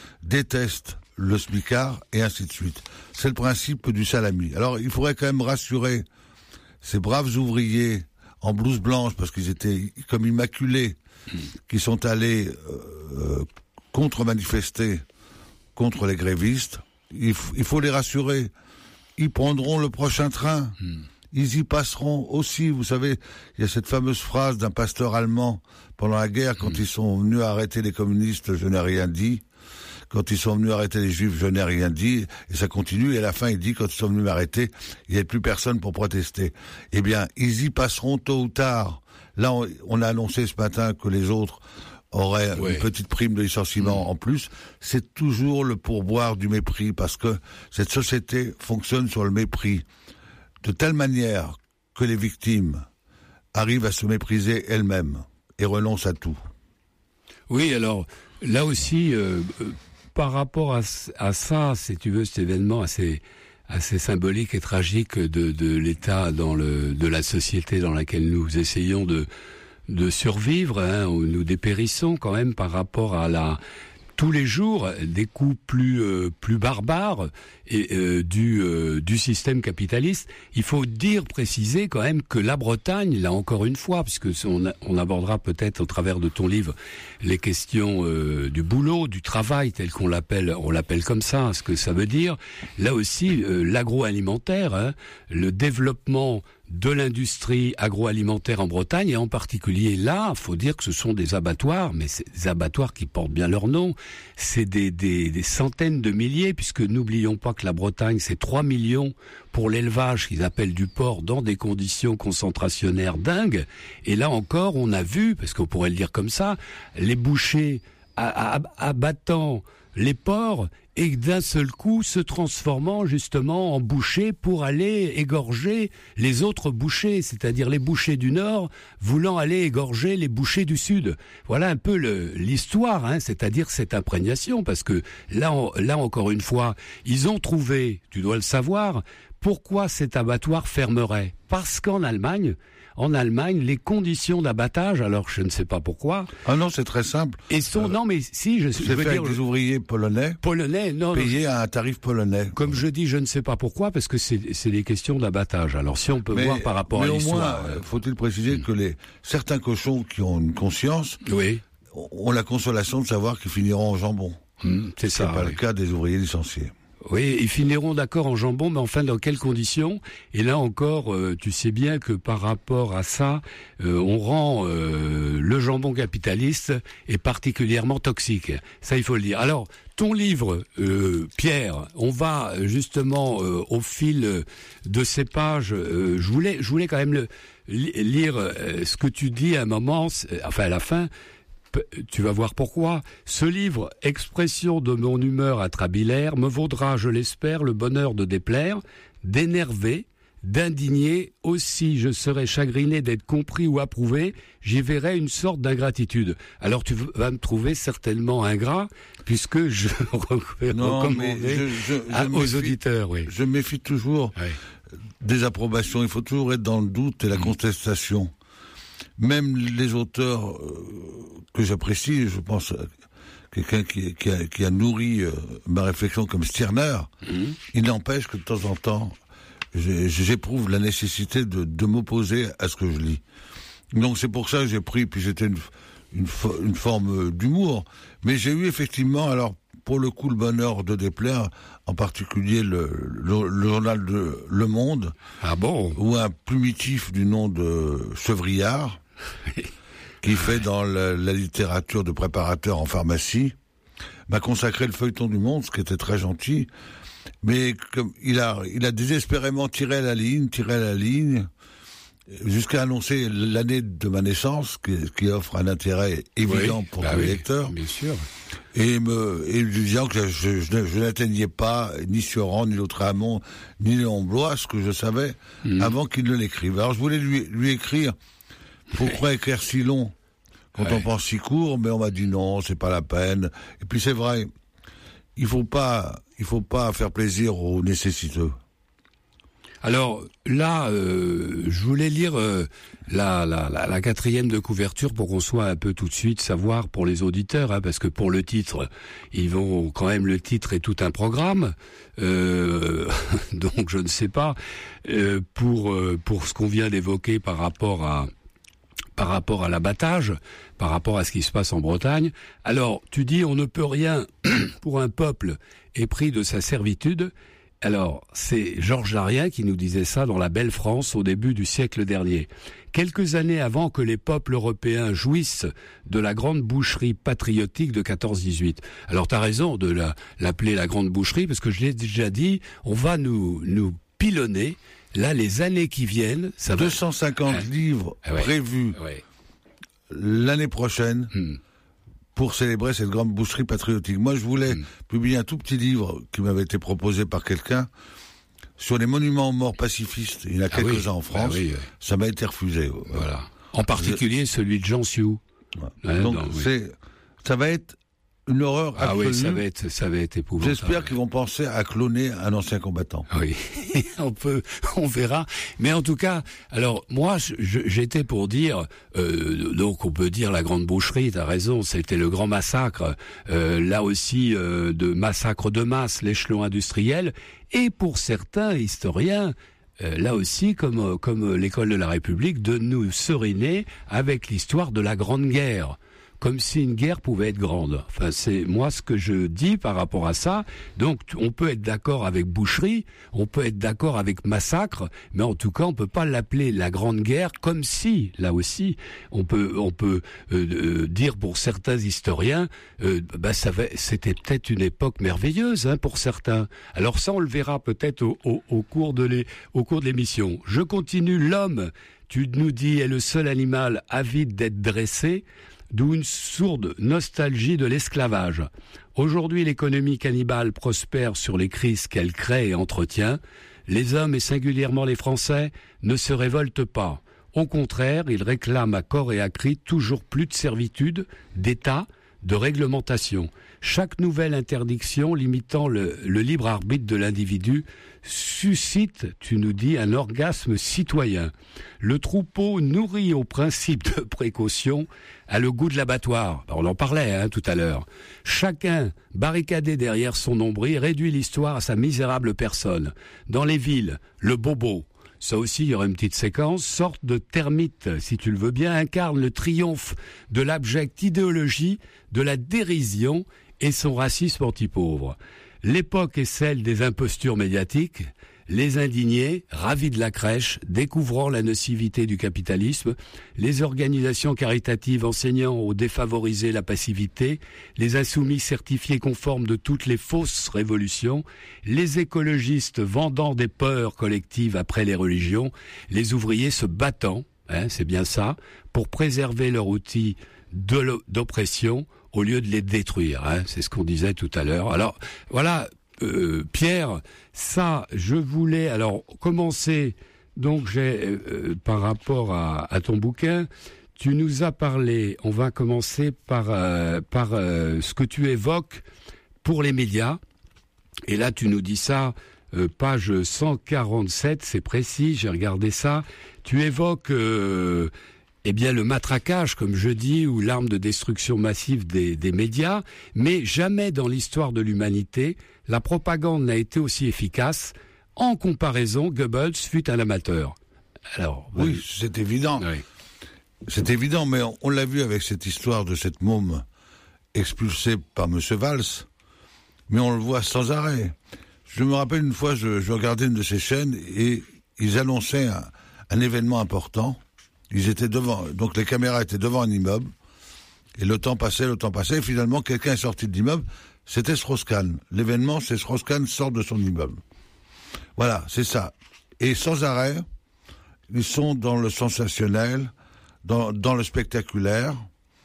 déteste le smicard, et ainsi de suite. C'est le principe du salami. Alors, il faudrait quand même rassurer ces braves ouvriers en blouse blanche, parce qu'ils étaient comme immaculés, mmh. qui sont allés euh, contre-manifester contre les grévistes. Il, f- il faut les rassurer. Ils prendront le prochain train. Mmh. Ils y passeront aussi. Vous savez, il y a cette fameuse phrase d'un pasteur allemand pendant la guerre, quand mmh. ils sont venus arrêter les communistes, je n'ai rien dit. Quand ils sont venus arrêter les Juifs, je n'ai rien dit, et ça continue, et à la fin, il dit, quand ils sont venus m'arrêter, il n'y avait plus personne pour protester. Eh bien, ils y passeront tôt ou tard. Là, on, on a annoncé ce matin que les autres auraient ouais. une petite prime de licenciement mmh. en plus. C'est toujours le pourboire du mépris, parce que cette société fonctionne sur le mépris, de telle manière que les victimes arrivent à se mépriser elles-mêmes, et renoncent à tout. Oui, alors, là aussi... Euh, euh... Par rapport à, à ça, si tu veux, cet événement assez, assez symbolique et tragique de, de l'état dans le, de la société dans laquelle nous essayons de, de survivre, hein, où nous dépérissons quand même par rapport à la, tous les jours, des coups plus, euh, plus barbares et, euh, du, euh, du système capitaliste. Il faut dire, préciser quand même que la Bretagne, là encore une fois, puisque on, on abordera peut-être au travers de ton livre les questions euh, du boulot, du travail, tel qu'on l'appelle, on l'appelle comme ça, ce que ça veut dire. Là aussi, euh, l'agroalimentaire, hein, le développement de l'industrie agroalimentaire en Bretagne, et en particulier là, il faut dire que ce sont des abattoirs, mais c'est des abattoirs qui portent bien leur nom. C'est des, des, des centaines de milliers, puisque n'oublions pas que la Bretagne, c'est trois millions pour l'élevage qu'ils appellent du porc dans des conditions concentrationnaires dingues. Et là encore, on a vu, parce qu'on pourrait le dire comme ça, les bouchers abattant les porcs et d'un seul coup se transformant justement en bouchers pour aller égorger les autres bouchers, c'est-à-dire les bouchers du Nord voulant aller égorger les bouchers du Sud. Voilà un peu le, l'histoire, hein, c'est-à-dire cette imprégnation, parce que là, on, là encore une fois, ils ont trouvé, tu dois le savoir, pourquoi cet abattoir fermerait. Parce qu'en Allemagne, En Allemagne, les conditions d'abattage, alors je ne sais pas pourquoi. Ah non, c'est très simple. Et sont, euh, non mais si, je, je veux veux fait dire... avec des ouvriers polonais. Polonais, non. Payés à un tarif polonais. Comme je dis, je ne sais pas pourquoi, parce que c'est, c'est des questions d'abattage. Alors si on peut mais, voir par rapport à l'histoire... Mais au moins, faut-il préciser que les, certains cochons qui ont une conscience oui. ont la consolation de savoir qu'ils finiront en jambon. Mmh, c'est ça. C'est pas oui. le cas des ouvriers licenciés. Oui, ils finiront d'accord en jambon, mais enfin dans quelles conditions ? Et là encore, euh, tu sais bien que par rapport à ça, euh, on rend euh, le jambon capitaliste est particulièrement toxique. Ça, il faut le dire. Alors, ton livre, euh, Pierre, on va justement euh, au fil de ces pages. Euh, je voulais, je voulais quand même le, lire euh, ce que tu dis à un moment, enfin à la fin. Tu vas voir pourquoi. Ce livre, expression de mon humeur atrabilaire, me vaudra, je l'espère, le bonheur de déplaire, d'énerver, d'indigné, aussi je serais chagriné d'être compris ou approuvé, j'y verrais une sorte d'ingratitude. Alors tu vas me trouver certainement ingrat, puisque je recommandais je, je, je aux méfie, auditeurs. Oui. Je méfie toujours ouais. des approbations, il faut toujours être dans le doute et la mmh. contestation. Même les auteurs euh, que j'apprécie, je pense à quelqu'un qui, qui, a, qui a nourri euh, ma réflexion comme Stirner, mmh. il n'empêche que de temps en temps, j'éprouve la nécessité de, de m'opposer à ce que je lis. Donc c'est pour ça que j'ai pris, puis c'était une, une, une forme d'humour, mais j'ai eu effectivement, alors pour le coup, le bonheur de déplaire, en particulier le, le, le journal de Le Monde, ah bon, ou un plumitif du nom de Chevrillard, qui fait dans la, la littérature de préparateur en pharmacie, m'a consacré le feuilleton du Monde, ce qui était très gentil. Mais comme il a, il a désespérément tiré la ligne, tiré la ligne, jusqu'à annoncer l'année de ma naissance, qui, qui offre un intérêt évident oui, pour bah tous oui, les lecteurs. Bien sûr. Et me, et disant que je, je, je n'atteignais pas ni Sioran, ni Lautréamont, ni Léon Blois, ce que je savais, mmh. avant qu'il ne l'écrive. Alors je voulais lui, lui écrire, pourquoi ouais. écrire si long, quand ouais. on pense si court, mais on m'a dit non, c'est pas la peine. Et puis c'est vrai, il faut pas, il faut pas faire plaisir aux nécessiteux. Alors là, euh, je voulais lire euh, la, la, la, la quatrième de couverture pour qu'on soit un peu tout de suite savoir pour les auditeurs, hein, parce que pour le titre, ils vont quand même le titre est tout un programme, euh, donc je ne sais pas euh, pour euh, pour ce qu'on vient d'évoquer par rapport à par rapport à l'abattage, par rapport à ce qui se passe en Bretagne. Alors tu dis on ne peut rien pour un peuple épris de sa servitude. Alors, c'est Georges Larien qui nous disait ça dans La Belle France au début du siècle dernier. Quelques années avant que les peuples européens jouissent de la grande boucherie patriotique de quatorze dix-huit. Alors, t'as raison de la, l'appeler la grande boucherie, parce que je l'ai déjà dit, on va nous, nous pilonner. Là, les années qui viennent, ça va... deux cent cinquante hein livres ah ouais. prévus ouais. l'année prochaine. Hmm. pour célébrer cette grande boucherie patriotique. Moi, je voulais mmh. publier un tout petit livre qui m'avait été proposé par quelqu'un sur les monuments aux morts pacifistes. Il y en a ah quelques-uns oui. en France. Ah oui, oui. Ça m'a été refusé. Voilà. En particulier je... celui de Jean Sioux. Ouais. Ouais, Donc, non, c'est, oui. ça va être une horreur absolue. Ah oui, ça va être, ça va être épouvantable. J'espère qu'ils vont penser à cloner un ancien combattant. Oui, on peut, on verra. Mais en tout cas, alors moi, je, j'étais pour dire, euh, donc on peut dire la grande boucherie. T'as raison, c'était le grand massacre. Euh, là aussi, euh, de massacre de masse, l'échelon industriel. Et pour certains historiens. Euh, là aussi, comme comme l'école de la République, de nous seriner avec l'histoire de la Grande Guerre. Comme si une guerre pouvait être grande. Enfin, c'est moi ce que je dis par rapport à ça. Donc, on peut être d'accord avec boucherie, on peut être d'accord avec massacre, mais en tout cas, on peut pas l'appeler la Grande Guerre, comme si, là aussi, on peut, on peut euh, euh, dire pour certains historiens, euh, bah, ça va, c'était peut-être une époque merveilleuse hein, pour certains. Alors ça, on le verra peut-être au, au, au cours de les, au cours de l'émission. Je continue. L'homme, tu nous dis, est le seul animal avide d'être dressé. D'où une sourde nostalgie de l'esclavage. Aujourd'hui, l'économie cannibale prospère sur les crises qu'elle crée et entretient. Les hommes, et singulièrement les Français, ne se révoltent pas. Au contraire, ils réclament à corps et à cri toujours plus de servitude, d'État, de réglementation. Chaque nouvelle interdiction limitant le, le libre arbitre de l'individu suscite, tu nous dis, un orgasme citoyen. Le troupeau nourri au principe de précaution a le goût de l'abattoir. On en parlait hein, tout à l'heure. Chacun, barricadé derrière son nombril, réduit l'histoire à sa misérable personne. Dans les villes, le bobo, ça aussi, il y aura une petite séquence, sorte de termite, si tu le veux bien, incarne le triomphe de l'abjecte idéologie, de la dérision et son racisme anti-pauvre. L'époque est celle des impostures médiatiques, les indignés, ravis de la crèche, découvrant la nocivité du capitalisme, les organisations caritatives enseignant aux défavorisés la passivité, les insoumis certifiés conformes de toutes les fausses révolutions, les écologistes vendant des peurs collectives après les religions, les ouvriers se battant, hein, c'est bien ça, pour préserver leur outil de d'oppression au lieu de les détruire, hein, c'est ce qu'on disait tout à l'heure. Alors, voilà, euh, Pierre, ça, je voulais alors commencer donc j'ai, euh, par rapport à, à ton bouquin, tu nous as parlé, on va commencer par, euh, par euh, ce que tu évoques pour les médias. Et là, tu nous dis ça, euh, page cent quarante-sept, c'est précis, j'ai regardé ça. Tu évoques euh, eh bien, le matraquage, comme je dis, ou l'arme de destruction massive des, des médias, mais jamais dans l'histoire de l'humanité, la propagande n'a été aussi efficace. En comparaison, Goebbels fut un amateur. Alors, oui, oui. c'est évident. Oui. C'est évident, mais on, on l'a vu avec cette histoire de cette môme expulsée par M. Valls, mais on le voit sans arrêt. Je me rappelle une fois, je, je regardais une de ces chaînes et ils annonçaient un, un événement important. Ils étaient devant, donc les caméras étaient devant un immeuble, et le temps passait, le temps passait, et finalement quelqu'un est sorti de l'immeuble, c'était Strauss-Kahn. L'événement, c'est Strauss-Kahn sort de son immeuble. Voilà, c'est ça. Et sans arrêt, ils sont dans le sensationnel, dans, dans le spectaculaire,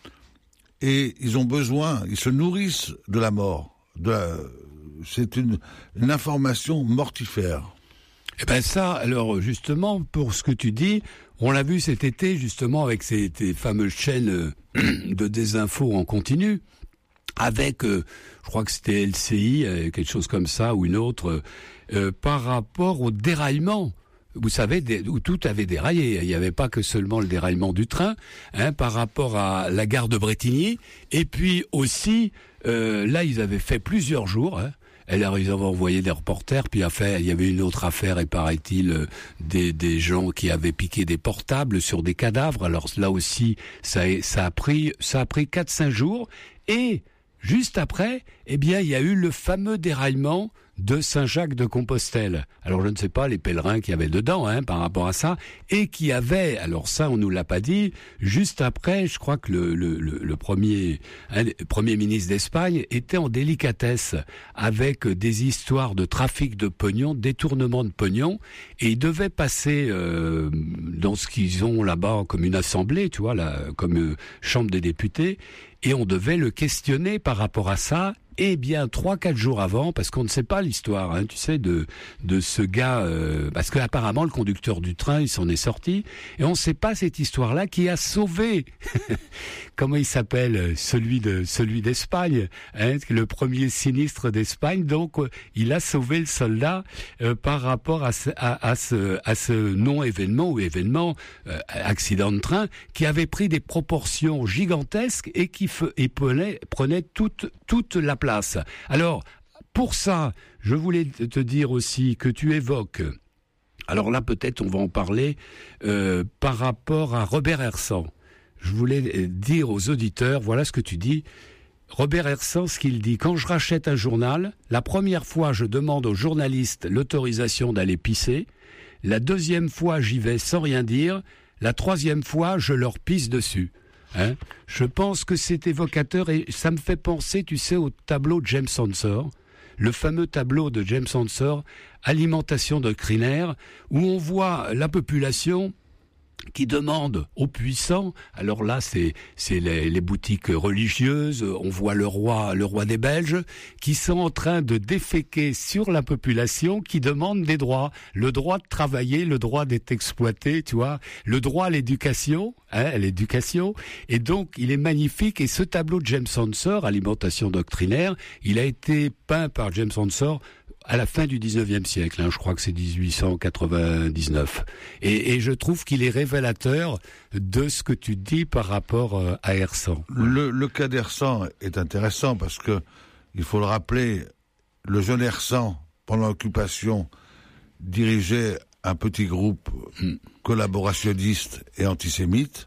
et ils ont besoin, ils se nourrissent de la mort. De la, c'est une, une information mortifère. Eh ben ça, alors justement, pour ce que tu dis, on l'a vu cet été, justement, avec ces, ces fameuses chaînes de désinfo en continu, avec, euh, je crois que c'était L C I, euh, quelque chose comme ça, ou une autre, euh, par rapport au déraillement. Vous savez, des, où tout avait déraillé. Il n'y avait pas que seulement le déraillement du train, hein, par rapport à la gare de Brétigny. Et puis aussi, euh, là, ils avaient fait plusieurs jours, hein. Alors, ils avaient envoyé des reporters, puis affaire, il y avait une autre affaire, et paraît-il, euh, des, des gens qui avaient piqué des portables sur des cadavres. Alors là aussi, ça, ça a pris, ça a pris quatre cinq jours. Et juste après, eh bien, il y a eu le fameux déraillement de Saint-Jacques-de-Compostelle. Alors je ne sais pas les pèlerins qu'il y avait dedans, hein, par rapport à ça, et qui avaient, alors ça on nous l'a pas dit, juste après, je crois que le, le, le, le premier, hein, le premier ministre d'Espagne était en délicatesse avec des histoires de trafic de pognon, détournement de pognon, et il devait passer euh, dans ce qu'ils ont là-bas comme une assemblée, tu vois, là, comme euh, chambre des députés, et on devait le questionner par rapport à ça. Eh bien, trois, quatre jours avant, parce qu'on ne sait pas l'histoire, hein, tu sais, de de ce gars, euh, parce que apparemment le conducteur du train, il s'en est sorti, et on ne sait pas cette histoire-là qui a sauvé, comment il s'appelle, celui de celui d'Espagne, hein, le premier sinistre d'Espagne. Donc, euh, il a sauvé le soldat euh, par rapport à ce à, à ce à ce non-événement ou événement euh, accident de train qui avait pris des proportions gigantesques et qui fe, et prenait prenait toute toute la place. Alors, pour ça, je voulais te dire aussi que tu évoques, alors là peut-être on va en parler, euh, par rapport à Robert Hersant. Je voulais dire aux auditeurs, voilà ce que tu dis. Robert Hersant, ce qu'il dit, quand je rachète un journal, la première fois je demande aux journalistes l'autorisation d'aller pisser, la deuxième fois j'y vais sans rien dire, la troisième fois je leur pisse dessus. Hein, je pense que c'est évocateur et ça me fait penser, tu sais, au tableau de James Ensor, le fameux tableau de James Ensor, Alimentation doctrinaire, où on voit la population qui demande aux puissants, alors là c'est c'est les, les boutiques religieuses, on voit le roi le roi des Belges qui sont en train de déféquer sur la population qui demande des droits, le droit de travailler, le droit d'être exploité, tu vois, le droit à l'éducation, hein, à l'éducation, et donc il est magnifique. Et ce tableau de James Ensor, Alimentation doctrinaire, il a été peint par James Ensor à la fin du dix-neuvième siècle, hein, je crois que c'est dix-huit cent quatre-vingt-dix-neuf. Et, et je trouve qu'il est révélateur de ce que tu dis par rapport euh, à Hersant. Le, le cas d'Hersant est intéressant parce que, il faut le rappeler, le jeune Hersant, pendant l'occupation, dirigeait un petit groupe mm. collaborationniste et antisémite.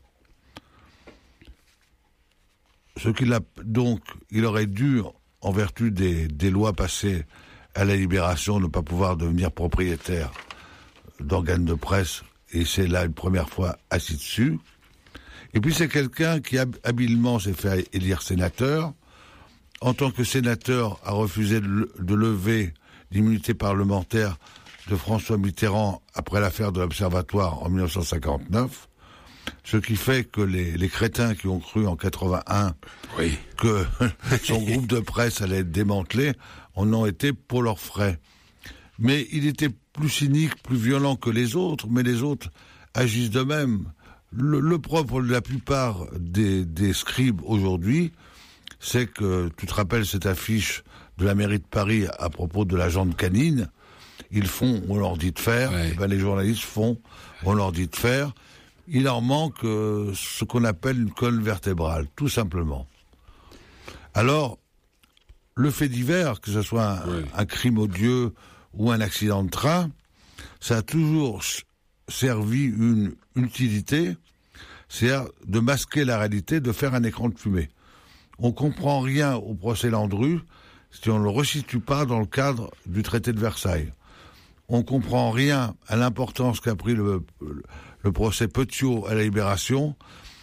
Ce qu'il a, donc, il aurait dû, en vertu des, des lois passées à la Libération, ne pas pouvoir devenir propriétaire d'organes de presse, et c'est là une première fois assis dessus. Et puis c'est quelqu'un qui habilement s'est fait élire sénateur. En tant que sénateur, a refusé de, de lever l'immunité parlementaire de François Mitterrand après l'affaire de l'Observatoire en dix-neuf cent cinquante-neuf. Ce qui fait que les, les crétins qui ont cru en quatre-vingt-un oui. que son groupe de presse allait être démantelé en ont été pour leurs frais. Mais il était plus cynique, plus violent que les autres, mais les autres agissent de même. Le, le propre de la plupart des, des scribes aujourd'hui, c'est que, tu te rappelles cette affiche de la mairie de Paris à propos de la jante canine, ils font, on leur dit de faire, ouais. Et ben les journalistes font, on leur dit de faire. Il leur manque euh, ce qu'on appelle une colonne vertébrale, tout simplement. Alors, le fait divers, que ce soit un, ouais. un crime odieux ou un accident de train, ça a toujours servi une utilité, c'est-à-dire de masquer la réalité, de faire un écran de fumée. On ne comprend rien au procès Landru si on ne le resitue pas dans le cadre du traité de Versailles. On ne comprend rien à l'importance qu'a pris le, le, le procès Petiot à la Libération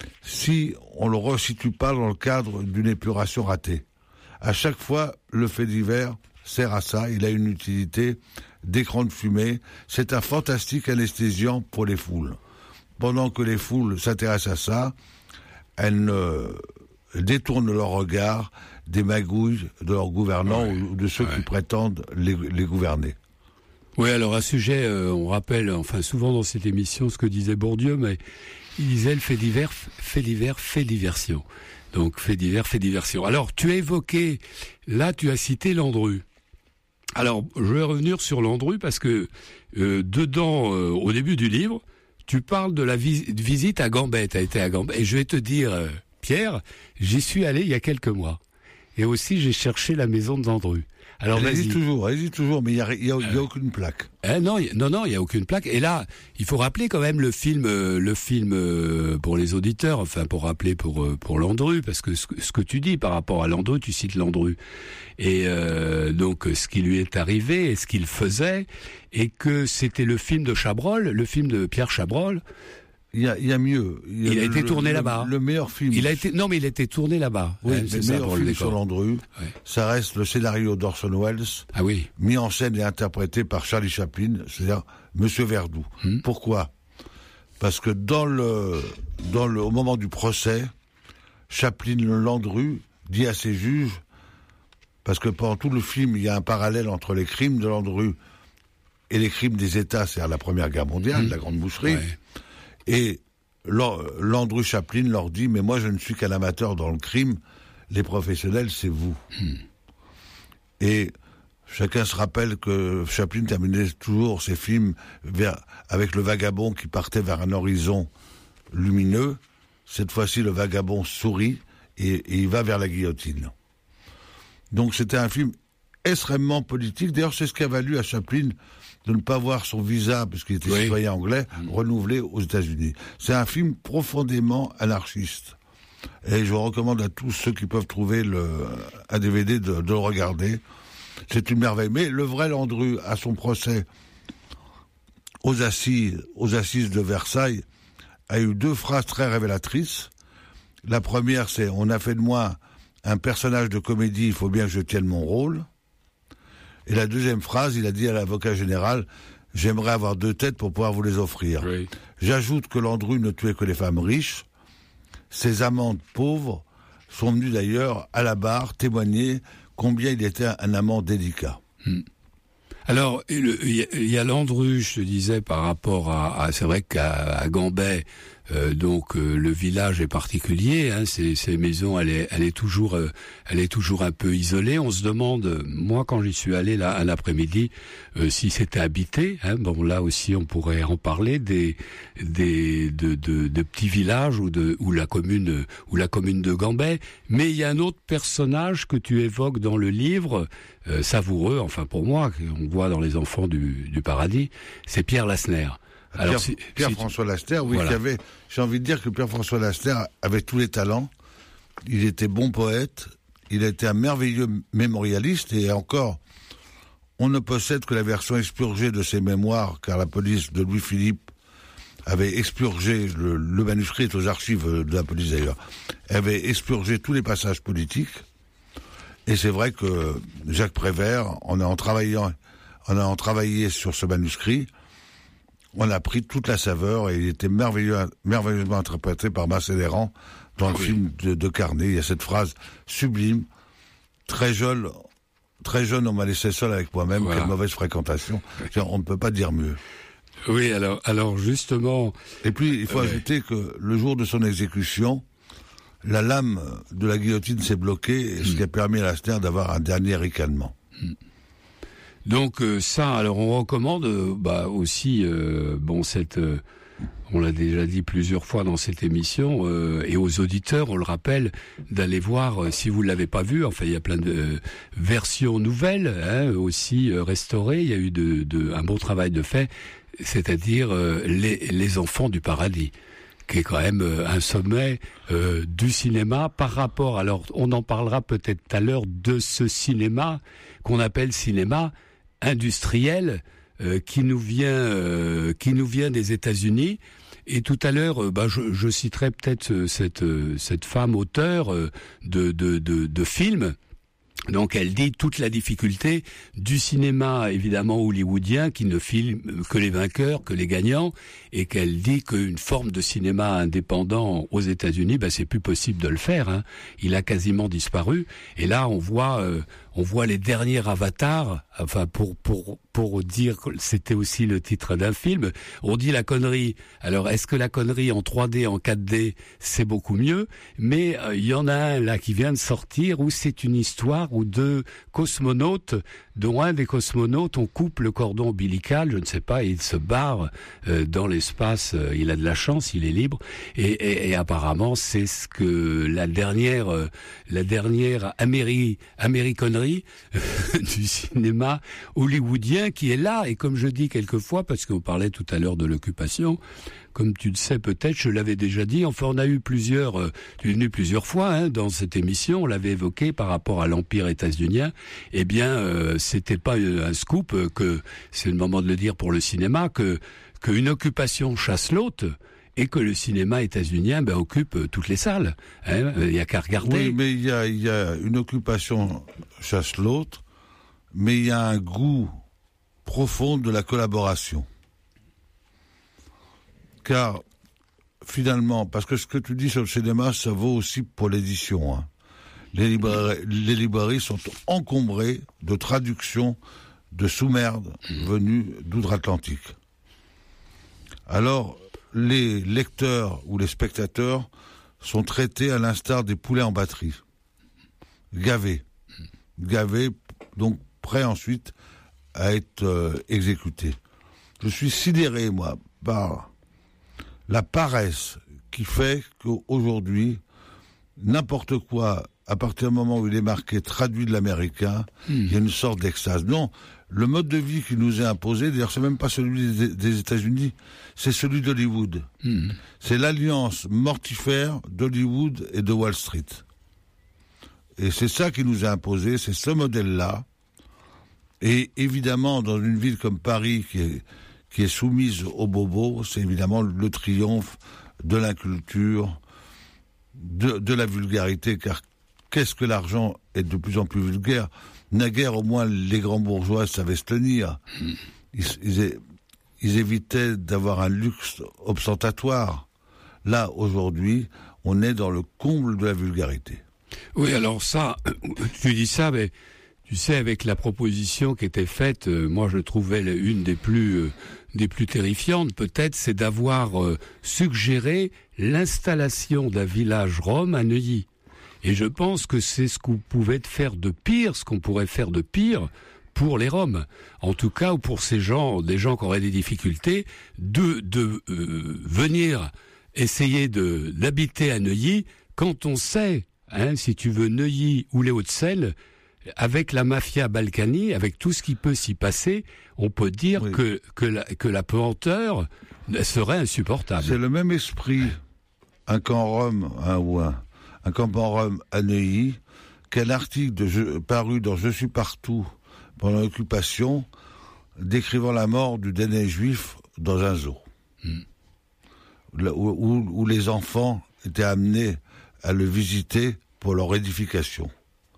si on ne le resitue pas dans le cadre d'une épuration ratée. À chaque fois, le fait divers sert à ça, il a une utilité d'écran de fumée, c'est un fantastique anesthésiant pour les foules. Pendant que les foules s'intéressent à ça, elles ne détournent leur regard des magouilles de leurs gouvernants ouais, ou de ceux ouais. qui prétendent les, les gouverner. Oui, alors à ce sujet, euh, on rappelle, enfin souvent dans cette émission, ce que disait Bourdieu, mais il disait le fait divers, fait divers, fait diversion. Donc fait divers, fait diversion. Alors tu as évoqué, là tu as cité Landru. Alors je vais revenir sur Landru parce que euh, dedans, euh, au début du livre, tu parles de la vis- visite à Gambet. Tu as été à Gambet. Et je vais te dire, euh, Pierre, j'y suis allé il y a quelques mois. Et aussi j'ai cherché la maison de Landru. Alors allez-y toujours, allez-y toujours, mais il n'y a, y a, y a aucune plaque. Euh, non, y, non, non, il n'y a aucune plaque. Et là, il faut rappeler quand même le film, euh, le film euh, pour les auditeurs, enfin pour rappeler pour euh, pour Landru, parce que ce, ce que tu dis par rapport à Landru, tu cites Landru. Et euh, donc ce qui lui est arrivé et ce qu'il faisait, et que c'était le film de Chabrol, le film de Pierre Chabrol. Il y a, il y a mieux. Il, y a il a le, été tourné le, là-bas. Le meilleur film. Il a été, non, mais il a été tourné là-bas. Oui, hein, le c'est meilleur ça, film le sur Landru, ouais. Ça reste le scénario d'Orson Welles. Ah oui. Mis en scène et interprété par Charlie Chaplin, c'est-à-dire Monsieur Verdoux. Hmm. Pourquoi ? Parce que dans le, dans le, au moment du procès, Chaplin Landru dit à ses juges, parce que pendant tout le film, il y a un parallèle entre les crimes de Landru et les crimes des États, c'est-à-dire la Première Guerre mondiale, hmm. la Grande Boucherie. Ouais. Et Landru Chaplin leur dit « Mais moi, je ne suis qu'un amateur dans le crime. Les professionnels, c'est vous. Hmm. » Et chacun se rappelle que Chaplin terminait toujours ses films vers, avec le vagabond qui partait vers un horizon lumineux. Cette fois-ci, le vagabond sourit et, et il va vers la guillotine. Donc c'était un film extrêmement politique. D'ailleurs, c'est ce qui a valu à Chaplin de ne pas voir son visa, parce qu'il était oui. citoyen anglais, mmh. renouvelé aux États-Unis. C'est un film profondément anarchiste. Et je recommande à tous ceux qui peuvent trouver le, un D V D de, de le regarder. C'est une merveille. Mais le vrai Landru, à son procès aux assises, aux assises de Versailles, a eu deux phrases très révélatrices. La première, c'est « On a fait de moi un personnage de comédie, il faut bien que je tienne mon rôle ». Et la deuxième phrase, il a dit à l'avocat général « J'aimerais avoir deux têtes pour pouvoir vous les offrir. Oui. » J'ajoute que Landru ne tuait que les femmes riches. Ses amantes pauvres sont venues d'ailleurs à la barre témoigner combien il était un amant délicat. Hmm. Alors, il y, y a Landru, je te disais, par rapport à... à c'est vrai qu'à à Gambet, euh, donc euh, le village est particulier, hein, ces, ces maisons, elle est, elle est toujours, euh, elle est toujours un peu isolée. On se demande, moi quand j'y suis allé là un après-midi, euh, si c'était habité. Hein, bon, là aussi, on pourrait en parler des, des, de, de, de petits villages ou de, ou la commune, ou la commune de Gambet. Mais il y a un autre personnage que tu évoques dans le livre, euh, savoureux, enfin pour moi, qu'on voit dans Les Enfants du, du paradis, c'est Pierre Lassner. Alors, Pierre, si, Pierre-François si tu... Lassner, oui, voilà. qui avait, j'ai envie de dire que Pierre-François Lassner avait tous les talents. Il était bon poète, il était un merveilleux mémorialiste, et encore, on ne possède que la version expurgée de ses mémoires, car la police de Louis-Philippe avait expurgé, le, le manuscrit est aux archives de la police d'ailleurs, avait expurgé tous les passages politiques, et c'est vrai que Jacques Prévert, en en travaillant, en en travaillé sur ce manuscrit, on a pris toute la saveur et il était merveilleux, merveilleusement interprété par Masséléran dans le oui. film de, de Carnet. Il y a cette phrase sublime, très jeune, très jeune, on m'a laissé seul avec moi-même, voilà. Quelle mauvaise fréquentation. On ne peut pas dire mieux. Oui, alors, alors justement... Et puis, il faut euh, ajouter que le jour de son exécution, la lame de la guillotine s'est bloquée, ce qui a permis à Lassner d'avoir un dernier ricanement. Donc euh, ça, alors on recommande euh, bah, aussi, euh, bon, cette, euh, on l'a déjà dit plusieurs fois dans cette émission, euh, et aux auditeurs, on le rappelle, d'aller voir, euh, si vous ne l'avez pas vu, enfin il y a plein de euh, versions nouvelles, hein, aussi euh, restaurées, il y a eu de, de, un bon travail de fait, c'est-à-dire euh, les, les enfants du paradis, qui est quand même euh, un sommet euh, du cinéma par rapport, alors on en parlera peut-être tout à l'heure, de ce cinéma qu'on appelle cinéma industriel, euh, qui nous vient euh, qui nous vient des États-Unis. Et tout à l'heure, euh, bah, je, je citerai peut-être euh, cette euh, cette femme auteure euh, de, de de de films. Donc elle dit toute la difficulté du cinéma évidemment hollywoodien qui ne filme que les vainqueurs, que les gagnants, et qu'elle dit qu'une forme de cinéma indépendant aux États-Unis, ben c'est plus possible de le faire. Hein. Il a quasiment disparu. Et là on voit euh, on voit les derniers avatars. Enfin pour pour pour dire que c'était aussi le titre d'un film. On dit la connerie. Alors est-ce que la connerie en trois D, en quatre D, c'est beaucoup mieux? Mais il euh, y en a un là qui vient de sortir où c'est une histoire où deux cosmonautes, dont un des cosmonautes, on coupe le cordon ombilical, je ne sais pas, et il se barre euh, dans l'espace. Euh, il a de la chance, il est libre, et, et, et apparemment c'est ce que la dernière, euh, la dernière améri, américonnerie euh, du cinéma hollywoodien qui est là. Et comme je dis quelquefois, parce qu'on parlait tout à l'heure de l'occupation, comme tu le sais peut-être, je l'avais déjà dit, enfin on a eu plusieurs, euh, tu es venu plusieurs fois hein, dans cette émission, on l'avait évoqué par rapport à l'Empire états-unien, eh bien euh, c'était pas un scoop, euh, que c'est le moment de le dire pour le cinéma, que qu'une occupation chasse l'autre, et que le cinéma états-unien ben, occupe euh, toutes les salles. Hein, il y a qu'à regarder. Oui, mais il y a, il y a une occupation chasse l'autre, mais il y a un goût profond de la collaboration. Car, finalement, parce que ce que tu dis sur le cinéma, ça vaut aussi pour l'édition. Hein. Les, librairies, les librairies sont encombrées de traductions de sous-merdes venues d'outre-Atlantique. Alors, les lecteurs ou les spectateurs sont traités à l'instar des poulets en batterie. Gavés. Gavés, donc prêts ensuite à être euh, exécutés. Je suis sidéré, moi, par la paresse qui fait qu'aujourd'hui, n'importe quoi, à partir du moment où il est marqué traduit de l'américain, mmh. il y a une sorte d'extase. Non, le mode de vie qui nous est imposé, d'ailleurs c'est même pas celui des, des États-Unis, c'est celui d'Hollywood. Mmh. C'est l'alliance mortifère d'Hollywood et de Wall Street. Et c'est ça qui nous est imposé, c'est ce modèle-là. Et évidemment, dans une ville comme Paris qui est qui est soumise au bobo, c'est évidemment le triomphe de l'inculture, de, de la vulgarité, car qu'est-ce que l'argent est de plus en plus vulgaire. Naguère, au moins, les grands bourgeois savaient se tenir. Ils, ils, ils évitaient d'avoir un luxe ostentatoire. Là, aujourd'hui, on est dans le comble de la vulgarité. Oui, alors ça, tu dis ça, mais... Tu sais, avec la proposition qui était faite, euh, moi je trouvais une des plus euh, des plus terrifiantes, peut-être, c'est d'avoir euh, suggéré l'installation d'un village rome à Neuilly. Et je pense que c'est ce qu'on pouvait faire de pire, ce qu'on pourrait faire de pire pour les Roms. En tout cas, ou pour ces gens, des gens qui auraient des difficultés, de de euh, venir essayer de d'habiter à Neuilly quand on sait, hein, si tu veux, Neuilly ou les Hauts-de-Seine. Avec la mafia balkany, avec tout ce qui peut s'y passer, on peut dire oui. que que la, que la pesanteur serait insupportable. C'est le même esprit, un camp Rome hein, ou un, un camp en Rome à Neuilly, qu'un article de je, paru dans Je suis partout pendant l'occupation, décrivant la mort du dernier juif dans un zoo, hmm. là, où, où, où les enfants étaient amenés à le visiter pour leur édification.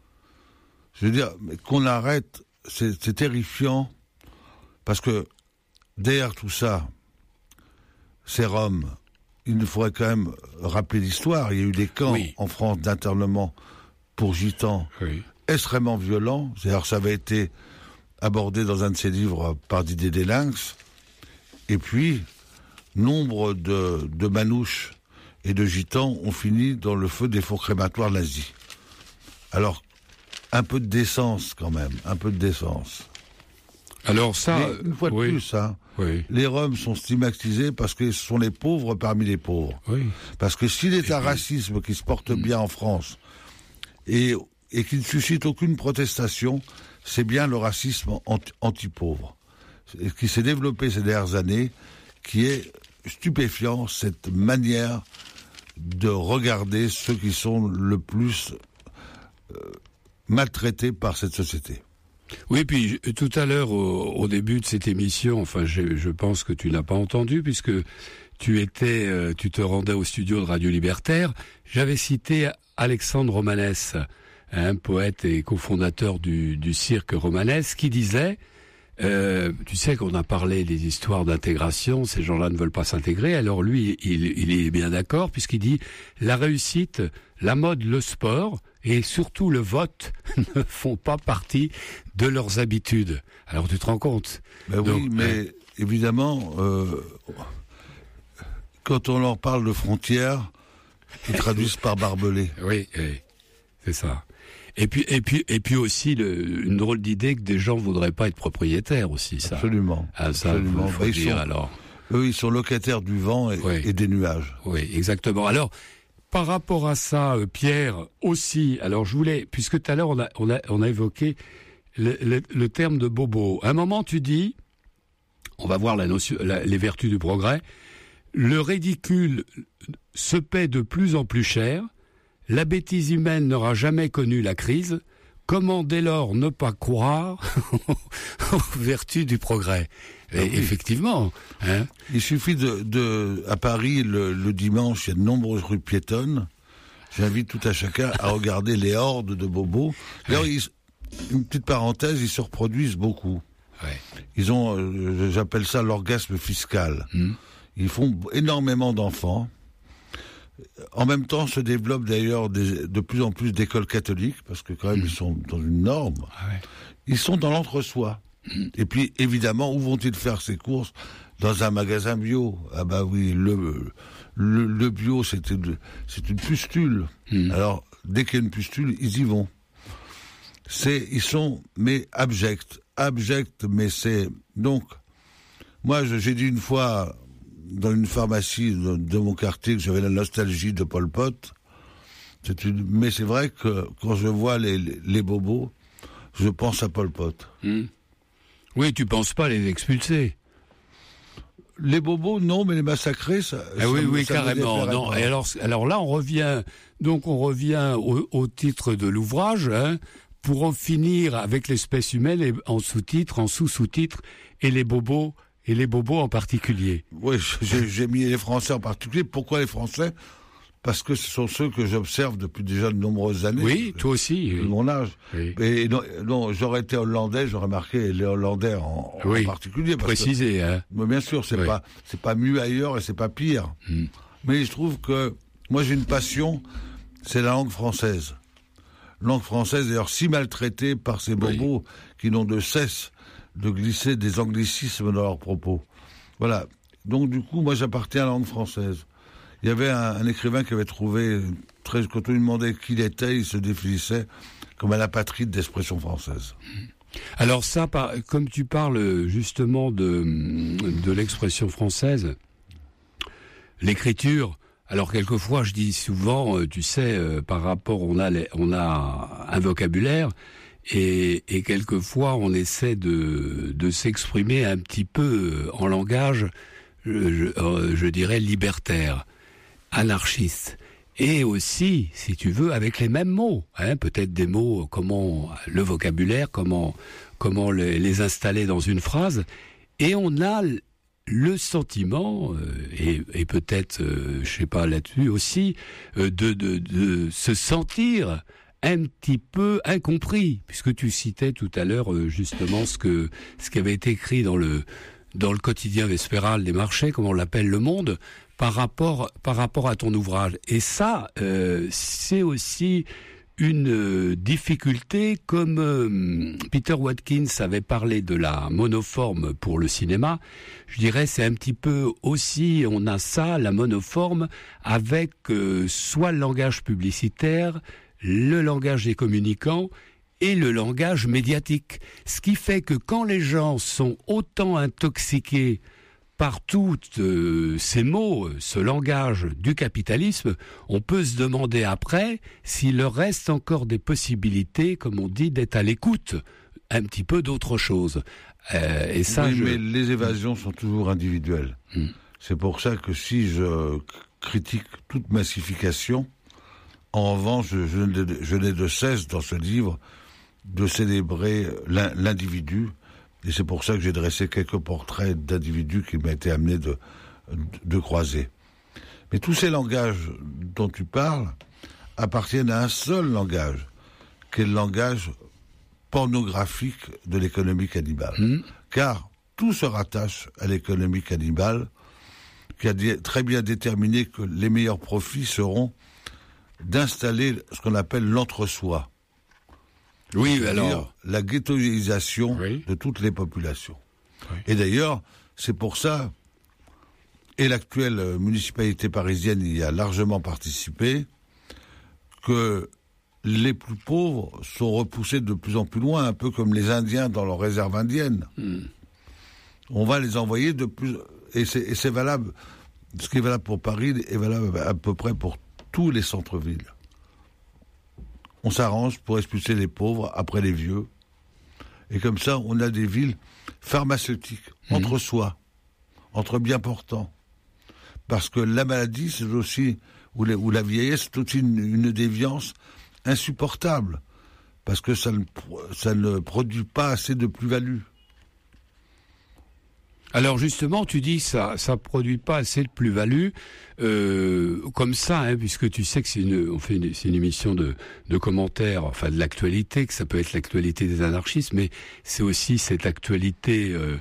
Je veux dire, qu'on arrête, c'est, c'est terrifiant, parce que derrière tout ça, ces Roms, il nous faudrait quand même rappeler l'histoire. Il y a eu des camps oui. en France d'internement pour gitans oui. extrêmement violent. C'est-à-dire, ça avait été abordé dans un de ses livres par Didier Deslinx. Et puis, nombre de, de manouches et de gitans ont fini dans le feu des fours crématoires nazis. Alors, un peu de décence quand même, un peu de décence. Alors ça, mais une fois de oui. plus, hein, oui. les Roms sont stigmatisés parce que ce sont les pauvres parmi les pauvres. Oui. Parce que s'il est et un puis... racisme qui se porte bien en France et, et qui ne suscite aucune protestation, c'est bien le racisme anti- anti-pauvre qui s'est développé ces dernières années, qui est stupéfiant, cette manière de regarder ceux qui sont le plus euh, maltraités par cette société. Oui, puis tout à l'heure, au, au début de cette émission, enfin, je, je pense que tu n'as pas entendu, puisque tu étais, euh, tu te rendais au studio de Radio Libertaire. J'avais cité Alexandre Romanès, un poète et cofondateur du, du cirque Romanès, qui disait, euh, tu sais qu'on a parlé des histoires d'intégration, ces gens-là ne veulent pas s'intégrer. Alors lui, il, il est bien d'accord, puisqu'il dit la réussite, la mode, le sport et surtout le vote ne font pas partie de leurs habitudes. Alors tu te rends compte? Ben Donc, oui, mais hein, évidemment, euh, quand on leur parle de frontières, ils traduisent par barbelé. Oui, oui, c'est ça. Et puis, et puis, et puis aussi le, une drôle d'idée que des gens voudraient pas être propriétaires aussi, ça. Absolument. Ah, ça, absolument. faut, faut Ben, ils dire sont, alors. Eux, ils sont locataires du vent et, Oui. et des nuages. Oui, exactement. Alors, par rapport à ça, euh, Pierre, aussi, alors je voulais, puisque tout à l'heure on a, on a, on a évoqué le, le, le terme de bobo. À un moment, tu dis, on va voir la notion, la, les vertus du progrès, le ridicule se paie de plus en plus cher, la bêtise humaine n'aura jamais connu la crise, comment dès lors ne pas croire aux vertus du progrès? Et Ah oui. Effectivement. Hein. Il suffit de, de à Paris, le, le dimanche, il y a de nombreuses rues piétonnes. J'invite tout à chacun à regarder les hordes de bobos. D'ailleurs, ils, une petite parenthèse, ils se reproduisent beaucoup. Ouais. Ils ont, euh, j'appelle ça l'orgasme fiscal. Mmh. Ils font énormément d'enfants. En même temps, se développent d'ailleurs des, de plus en plus d'écoles catholiques, parce que quand même, mmh. ils sont dans une norme. Ah ouais. Ils sont dans l'entre-soi. Mmh. Et puis, évidemment, où vont-ils faire ces courses? Dans un magasin bio. Ah bah oui, le, le, le bio, c'est une, c'est une pustule. Mmh. Alors, dès qu'il y a une pustule, ils y vont. C'est, ils sont, mais abjects. Abjects, mais c'est... Donc, moi, je, j'ai dit une fois, dans une pharmacie de, de mon quartier, que j'avais la nostalgie de Pol Pot. C'est une, mais c'est vrai que quand je vois les, les, les bobos, je pense à Pol Pot. Mmh. Oui, tu penses pas les expulser? Les bobos, non, mais les massacrer, ça. Ah ça oui, me, oui, ça carrément. Me non. Et alors, alors là, on revient. Donc, on revient au, au titre de l'ouvrage, hein, pour en finir avec l'espèce humaine, et en sous-titre, en sous-sous-titre, et les bobos, et les bobos en particulier. Oui, j'ai, j'ai mis les Français en particulier. Pourquoi les Français? Parce que ce sont ceux que j'observe depuis déjà de nombreuses années. Oui, toi aussi. De Oui. mon âge. Oui. Et non, non, j'aurais été hollandais, j'aurais marqué les Hollandais en, Oui. en particulier. Parce Précisé, que, hein. Mais bien sûr, c'est Oui. pas, c'est pas mieux ailleurs et c'est pas pire. Mm. Mais je trouve que, moi j'ai une passion, c'est la langue française. Langue française, d'ailleurs, si maltraitée par ces bobos oui. qui n'ont de cesse de glisser des anglicismes dans leurs propos. Voilà. Donc, du coup, moi, j'appartiens à la langue française. Il y avait un, un écrivain qui avait trouvé, très, quand on lui demandait qui il était, il se définissait comme un apatride d'expression française. Alors ça, par, comme tu parles justement de, de l'expression française, l'écriture, alors quelquefois je dis souvent, tu sais, euh, par rapport, on a, les, on a un vocabulaire, et, et quelquefois on essaie de, de s'exprimer un petit peu en langage, je, je, je dirais, libertaire, anarchiste. Et aussi, si tu veux, avec les mêmes mots, hein, peut-être des mots, comment le vocabulaire, comment comment les, les installer dans une phrase, et on a le sentiment, euh, et, et peut-être, euh, je sais pas là-dessus aussi, euh, de, de de se sentir un petit peu incompris, puisque tu citais tout à l'heure euh, justement ce que ce qui avait été écrit dans le dans le quotidien vespéral des marchés, comme on l'appelle, Le Monde, par rapport par rapport à ton ouvrage. Et ça, euh, c'est aussi une difficulté, comme euh, Peter Watkins avait parlé de la monoforme pour le cinéma, je dirais c'est un petit peu aussi, on a ça, la monoforme, avec euh, soit le langage publicitaire, le langage des communicants et le langage médiatique. Ce qui fait que quand les gens sont autant intoxiqués par tous euh, ces mots, ce langage du capitalisme, on peut se demander après s'il leur reste encore des possibilités, comme on dit, d'être à l'écoute un petit peu d'autre chose. Euh, et ça, oui, je... mais les évasions sont toujours individuelles. Mmh. C'est pour ça que si je critique toute massification, en revanche, je, je, je n'ai de cesse dans ce livre de célébrer l'individu. Et c'est pour ça que j'ai dressé quelques portraits d'individus qui m'ont été amenés de, de, de croiser. Mais tous ces langages dont tu parles appartiennent à un seul langage, qui est le langage pornographique de l'économie cannibale. Mmh. Car tout se rattache à l'économie cannibale, qui a très bien déterminé que les meilleurs profits seront d'installer ce qu'on appelle l'entre-soi. Oui, alors la ghettoisation oui. de toutes les populations. Oui. Et d'ailleurs, c'est pour ça, et l'actuelle municipalité parisienne y a largement participé, que les plus pauvres sont repoussés de plus en plus loin, un peu comme les Indiens dans leur réserve indienne. Hmm. On va les envoyer de plus... Et c'est, et c'est valable, ce qui est valable pour Paris est valable à peu près pour tous les centres-villes. On s'arrange pour expulser les pauvres après les vieux. Et comme ça, on a des villes pharmaceutiques, mmh. entre soi, entre bien portants. Parce que la maladie, c'est aussi, ou, les, ou la vieillesse, c'est aussi une, une déviance insupportable. Parce que ça ne, ça ne produit pas assez de plus-value. Alors justement, tu dis ça, ça produit pas assez de plus-value, euh, comme ça, hein, puisque tu sais que c'est une, on fait une, c'est une émission de, de commentaires, enfin de l'actualité, que ça peut être l'actualité des anarchistes, mais c'est aussi cette actualité euh,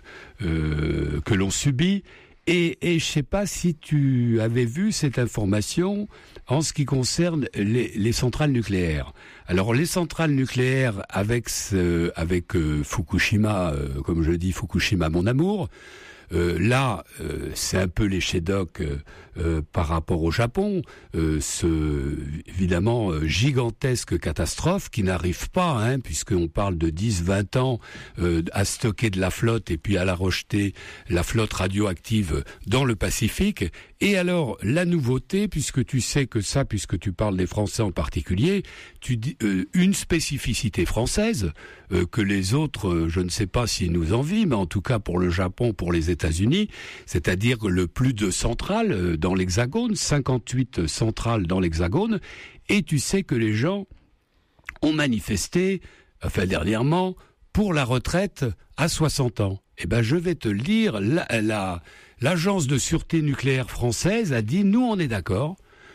euh, que l'on subit. Et, et je sais pas si tu avais vu cette information en ce qui concerne les, les centrales nucléaires. Alors les centrales nucléaires avec ce, avec euh, Fukushima, euh, comme je dis Fukushima mon amour. Euh, là, euh, c'est un peu l'échec euh, euh, par rapport au Japon, euh, ce évidemment euh, gigantesque catastrophe qui n'arrive pas, hein, puisqu'on parle de dix vingt ans euh, à stocker de la flotte et puis à la rejeter, la flotte radioactive dans le Pacifique. Et alors, la nouveauté, puisque tu sais que ça, puisque tu parles des Français en particulier, tu dis euh, une spécificité française euh, que les autres, euh, je ne sais pas s'ils nous envient, mais en tout cas pour le Japon, pour les États-Unis, c'est-à-dire le plus de centrales euh, dans l'Hexagone, cinquante-huit centrales dans l'Hexagone, et tu sais que les gens ont manifesté, enfin dernièrement, pour la retraite à soixante ans. Eh ben, je vais te le dire, la, la, l'agence de sûreté nucléaire française a dit, nous on est d'accord,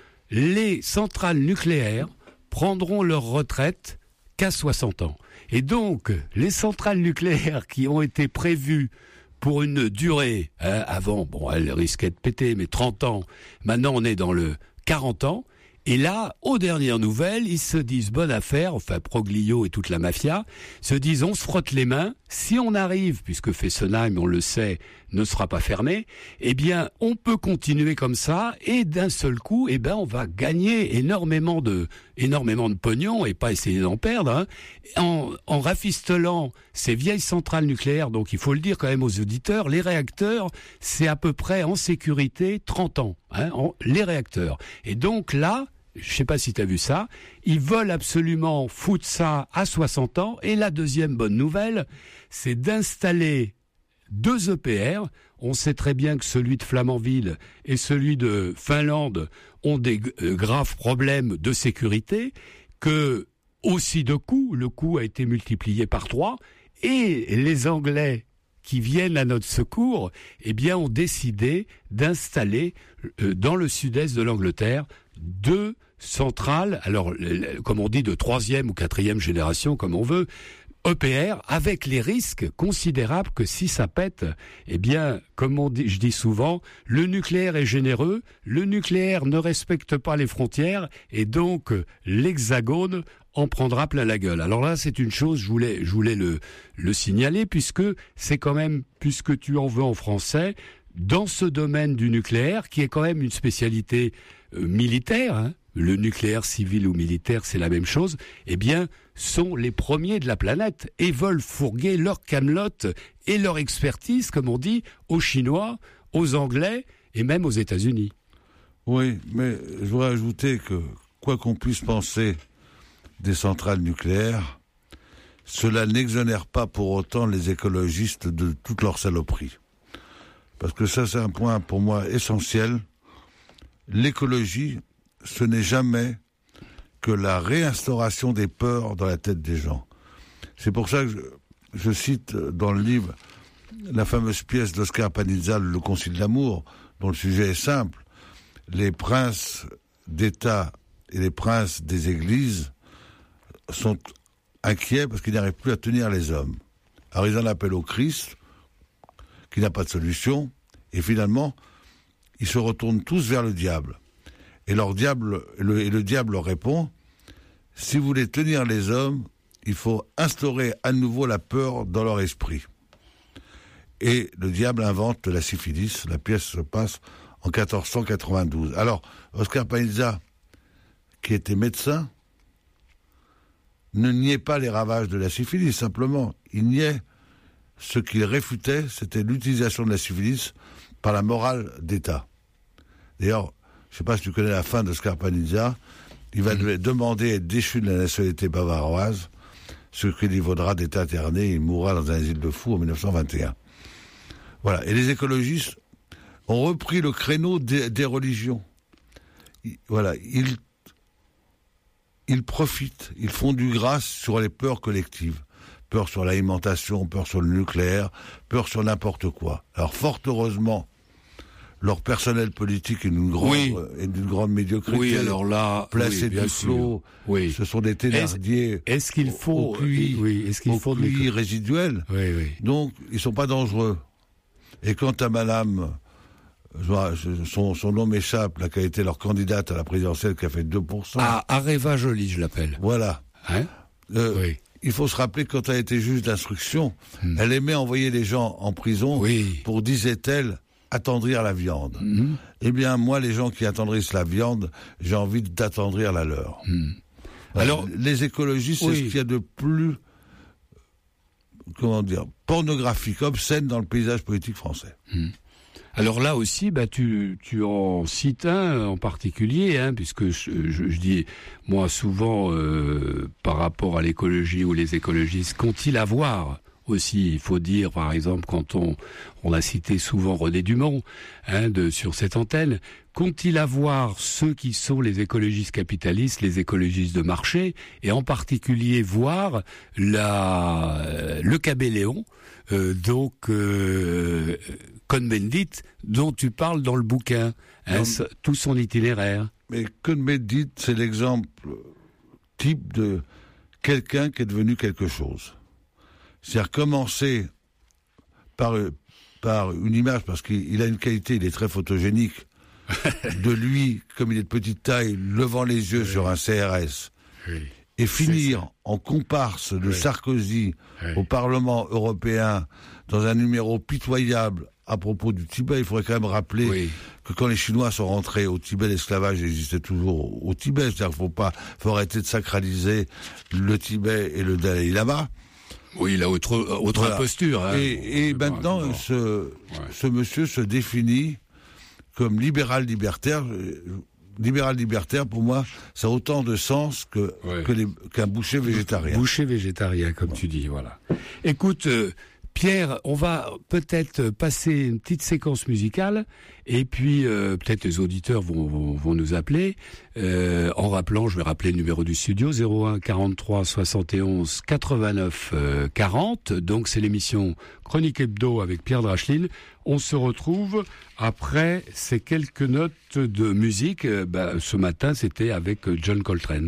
les centrales nucléaires prendront leur retraite qu'à soixante ans. Et donc, les centrales nucléaires qui ont été prévues pour une durée, hein, avant, bon, elles risquaient de péter, mais trente ans, maintenant on est dans le quarante ans, et là, aux dernières nouvelles, ils se disent bonne affaire, enfin Proglio et toute la mafia, se disent on se frotte les mains, si on arrive, puisque Fessenheim, on le sait, ne sera pas fermé, eh bien on peut continuer comme ça, et d'un seul coup, eh ben on va gagner énormément de énormément de pognon, et pas essayer d'en perdre, hein, en, en rafistolant ces vieilles centrales nucléaires. Donc il faut le dire quand même aux auditeurs, les réacteurs, c'est à peu près en sécurité trente ans, hein, en, les réacteurs. Et donc là, je sais pas si tu as vu ça, ils veulent absolument foutre ça à soixante ans. Et la deuxième bonne nouvelle, c'est d'installer deux E P R. On sait très bien que celui de Flamanville et celui de Finlande ont des euh, graves problèmes de sécurité, que aussi de coût, le coût a été multiplié par trois, et les Anglais qui viennent à notre secours, eh bien, ont décidé d'installer euh, dans le sud-est de l'Angleterre deux centrales, alors comme on dit de troisième ou quatrième génération, comme on veut, E P R, avec les risques considérables que si ça pète, eh bien, comme on dit, je dis souvent, le nucléaire est généreux, le nucléaire ne respecte pas les frontières, et donc l'Hexagone en prendra plein la gueule. Alors là, c'est une chose, je voulais, je voulais le, le signaler, puisque c'est quand même, puisque tu en veux en français, dans ce domaine du nucléaire, qui est quand même une spécialité euh, militaire, hein, le nucléaire civil ou militaire, c'est la même chose, eh bien, sont les premiers de la planète et veulent fourguer leur camelote et leur expertise, comme on dit, aux Chinois, aux Anglais et même aux États-Unis. Oui, mais je voudrais ajouter que, quoi qu'on puisse penser des centrales nucléaires, cela n'exonère pas pour autant les écologistes de toute leur saloperie. Parce que ça, c'est un point pour moi essentiel. L'écologie, ce n'est jamais que la réinstauration des peurs dans la tête des gens. C'est pour ça que je, je cite dans le livre la fameuse pièce d'Oscar Panizza, Le Concile de l'amour, dont le sujet est simple. Les princes d'État et les princes des églises sont inquiets parce qu'ils n'arrivent plus à tenir les hommes. Alors ils en appellent au Christ, qui n'a pas de solution, et finalement, ils se retournent tous vers le diable. Et, leur diable, le, et le diable leur répond, si vous voulez tenir les hommes, il faut instaurer à nouveau la peur dans leur esprit. Et le diable invente la syphilis, la pièce se passe en quatorze cent quatre-vingt-douze. Alors, Oscar Panizza, qui était médecin, ne niait pas les ravages de la syphilis, simplement, il niait ce qu'il réfutait, c'était l'utilisation de la syphilis par la morale d'État. D'ailleurs, je ne sais pas si tu connais la fin d'Oscar Panizza, il va mmh. demander à être déchu de la nationalité bavaroise, ce qui lui vaudra d'être interné, il mourra dans un asile de fous en dix-neuf cent vingt et un. Voilà, et les écologistes ont repris le créneau des, des religions. Ils, voilà, ils, ils profitent, ils font du grâce sur les peurs collectives. Peur sur l'alimentation, peur sur le nucléaire, peur sur n'importe quoi. Alors, fort heureusement, leur personnel politique est d'une grande, oui. est d'une grande médiocrité. Oui, alors là, placé oui, du flot, oui. Ce sont des Thénardier. Est-ce, est-ce qu'il faut, au Q I, oui, est-ce qu'il au faut Q I résiduel. Oui, oui. Donc, ils sont pas dangereux. Et quant à Madame, son, son nom m'échappe, là, qui a été leur candidate à la présidentielle, qui a fait deux pour cent. Ah, Areva Joly, je l'appelle. Voilà. Hein euh, oui. Il faut se rappeler que quand elle était juge d'instruction, mmh. elle aimait envoyer les gens en prison oui. pour, disait-elle, attendrir la viande. Mmh. Eh bien, moi, les gens qui attendrissent la viande, j'ai envie d'attendrir la leur. Mmh. Alors, les écologistes, oui. c'est ce qu'il y a de plus, comment dire, pornographique, obscène dans le paysage politique français. Mmh. Alors là aussi, bah tu tu en cites un en particulier, hein, puisque je, je, je dis moi souvent euh, par rapport à l'écologie ou les écologistes, qu'ont-ils à voir aussi, il faut dire, par exemple, quand on on a cité souvent René Dumont, hein, de sur cette antenne, qu'ont-ils à voir ceux qui sont les écologistes capitalistes, les écologistes de marché, et en particulier voir la le caméléon, euh, donc euh, Cohn-Bendit, dont tu parles dans le bouquin, hein, non, tout son itinéraire. Mais Cohn-Bendit, c'est l'exemple type de quelqu'un qui est devenu quelque chose. C'est-à-dire commencer par, par une image, parce qu'il a une qualité, il est très photogénique, de lui, comme il est de petite taille, levant les yeux oui. sur un C R S, oui. et finir en comparse de oui. Sarkozy oui. au Parlement européen, dans un numéro pitoyable, à propos du Tibet. Il faudrait quand même rappeler oui. que quand les Chinois sont rentrés au Tibet, l'esclavage existait toujours au Tibet. C'est-à-dire qu'il faut pas, faut arrêter de sacraliser le Tibet et le Dalai Lama. Oui, la autre, autre voilà. posture. Hein. Et, et maintenant, bon. ce, ouais. ce monsieur se définit comme libéral libertaire. Libéral libertaire, pour moi, ça a autant de sens que, ouais. que les, qu'un boucher végétarien. Boucher végétarien, comme bon. tu dis, voilà. Écoute, euh, Pierre, on va peut-être passer une petite séquence musicale et puis euh, peut-être les auditeurs vont, vont, vont nous appeler euh, en rappelant, je vais rappeler le numéro du studio zéro un quarante-trois soixante et onze quatre-vingt-neuf quarante. Donc c'est l'émission Chronique Hebdo avec Pierre Dracheline. On se retrouve après ces quelques notes de musique. Euh, bah, ce matin, c'était avec John Coltrane.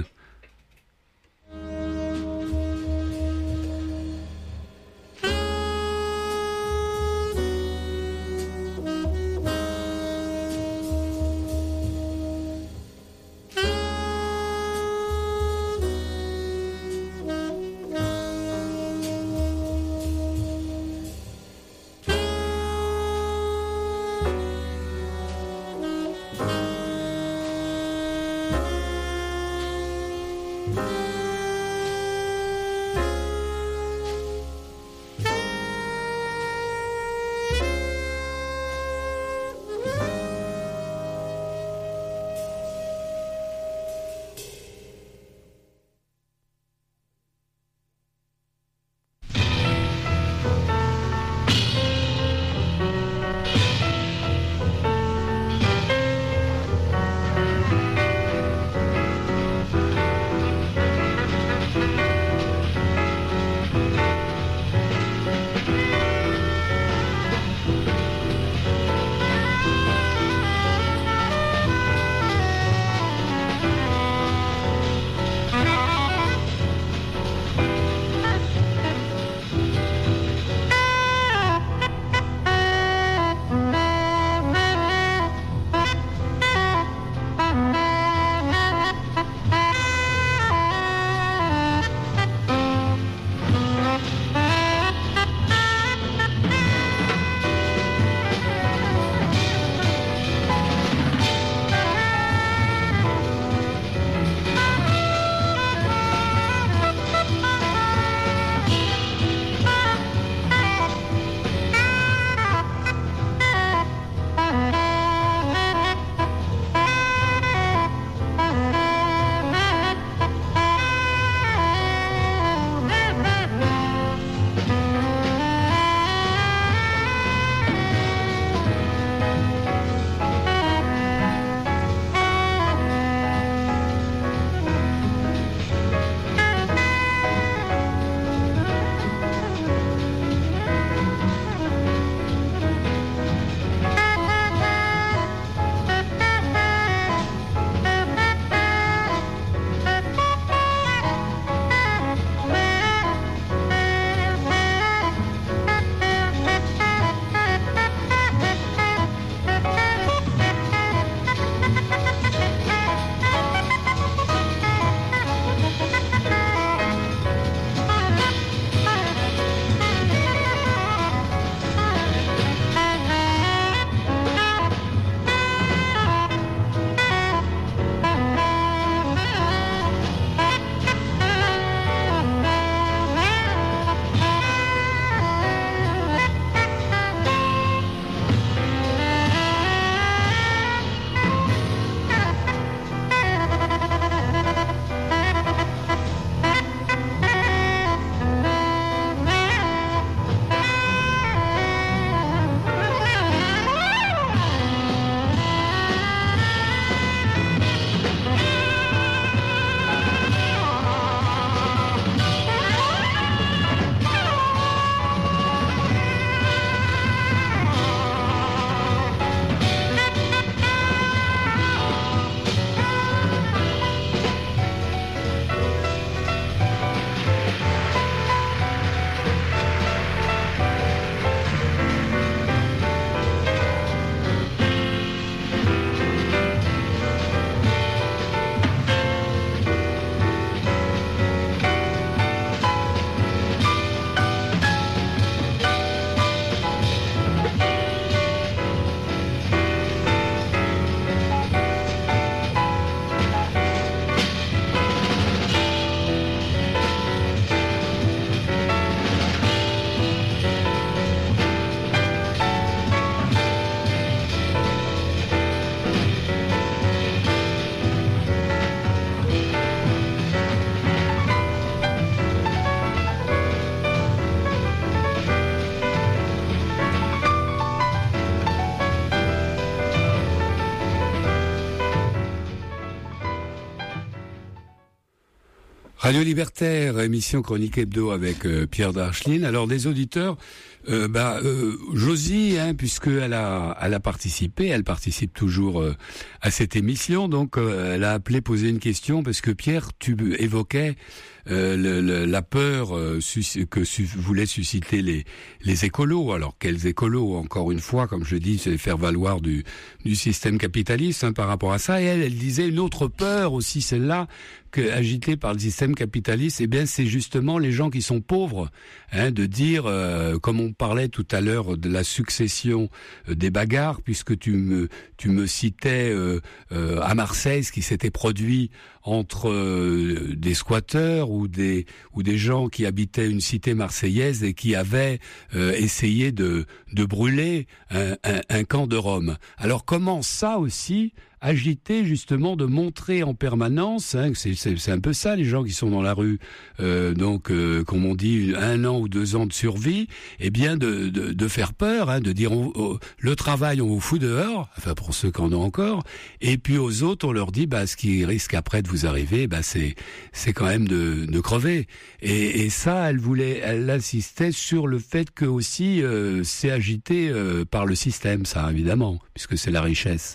Radio Libertaire, émission Chronique Hebdo avec euh, Pierre Darcheline. Alors des auditeurs, euh, bah euh, Josie, hein, puisqu'elle a, elle a participé, elle participe toujours euh, à cette émission, donc euh, elle a appelé poser une question parce que Pierre, tu évoquais euh, le, le, la peur euh, que su voulaient susciter les, les écolos. Alors quels écolos, encore une fois, comme je dis, c'est faire valoir du, du système capitaliste hein, par rapport à ça. Et elle, elle disait une autre peur aussi, celle-là, que, agitée par le système capitaliste, eh bien c'est justement les gens qui sont pauvres, hein, de dire, euh, comme on parlait tout à l'heure de la succession euh, des bagarres, puisque tu me tu me citais euh, euh, à Marseille ce qui s'était produit entre euh, des squatteurs ou des ou des gens qui habitaient une cité marseillaise et qui avaient euh, essayé de de brûler un, un, un camp de Rome. Alors comment ça aussi agiter justement de montrer en permanence, hein, c'est, c'est, c'est un peu ça les gens qui sont dans la rue, euh, donc euh, comme on dit un an ou deux ans de survie, eh bien de, de, de faire peur, hein, de dire on, on, le travail on vous fout dehors, enfin pour ceux qui en ont encore, et puis aux autres on leur dit bah ce qui risque après de vous arriver, bah c'est c'est quand même de, de crever. Et, et ça elle voulait, elle insistait sur le fait que aussi euh, c'est agité euh, par le système, ça évidemment, puisque c'est la richesse.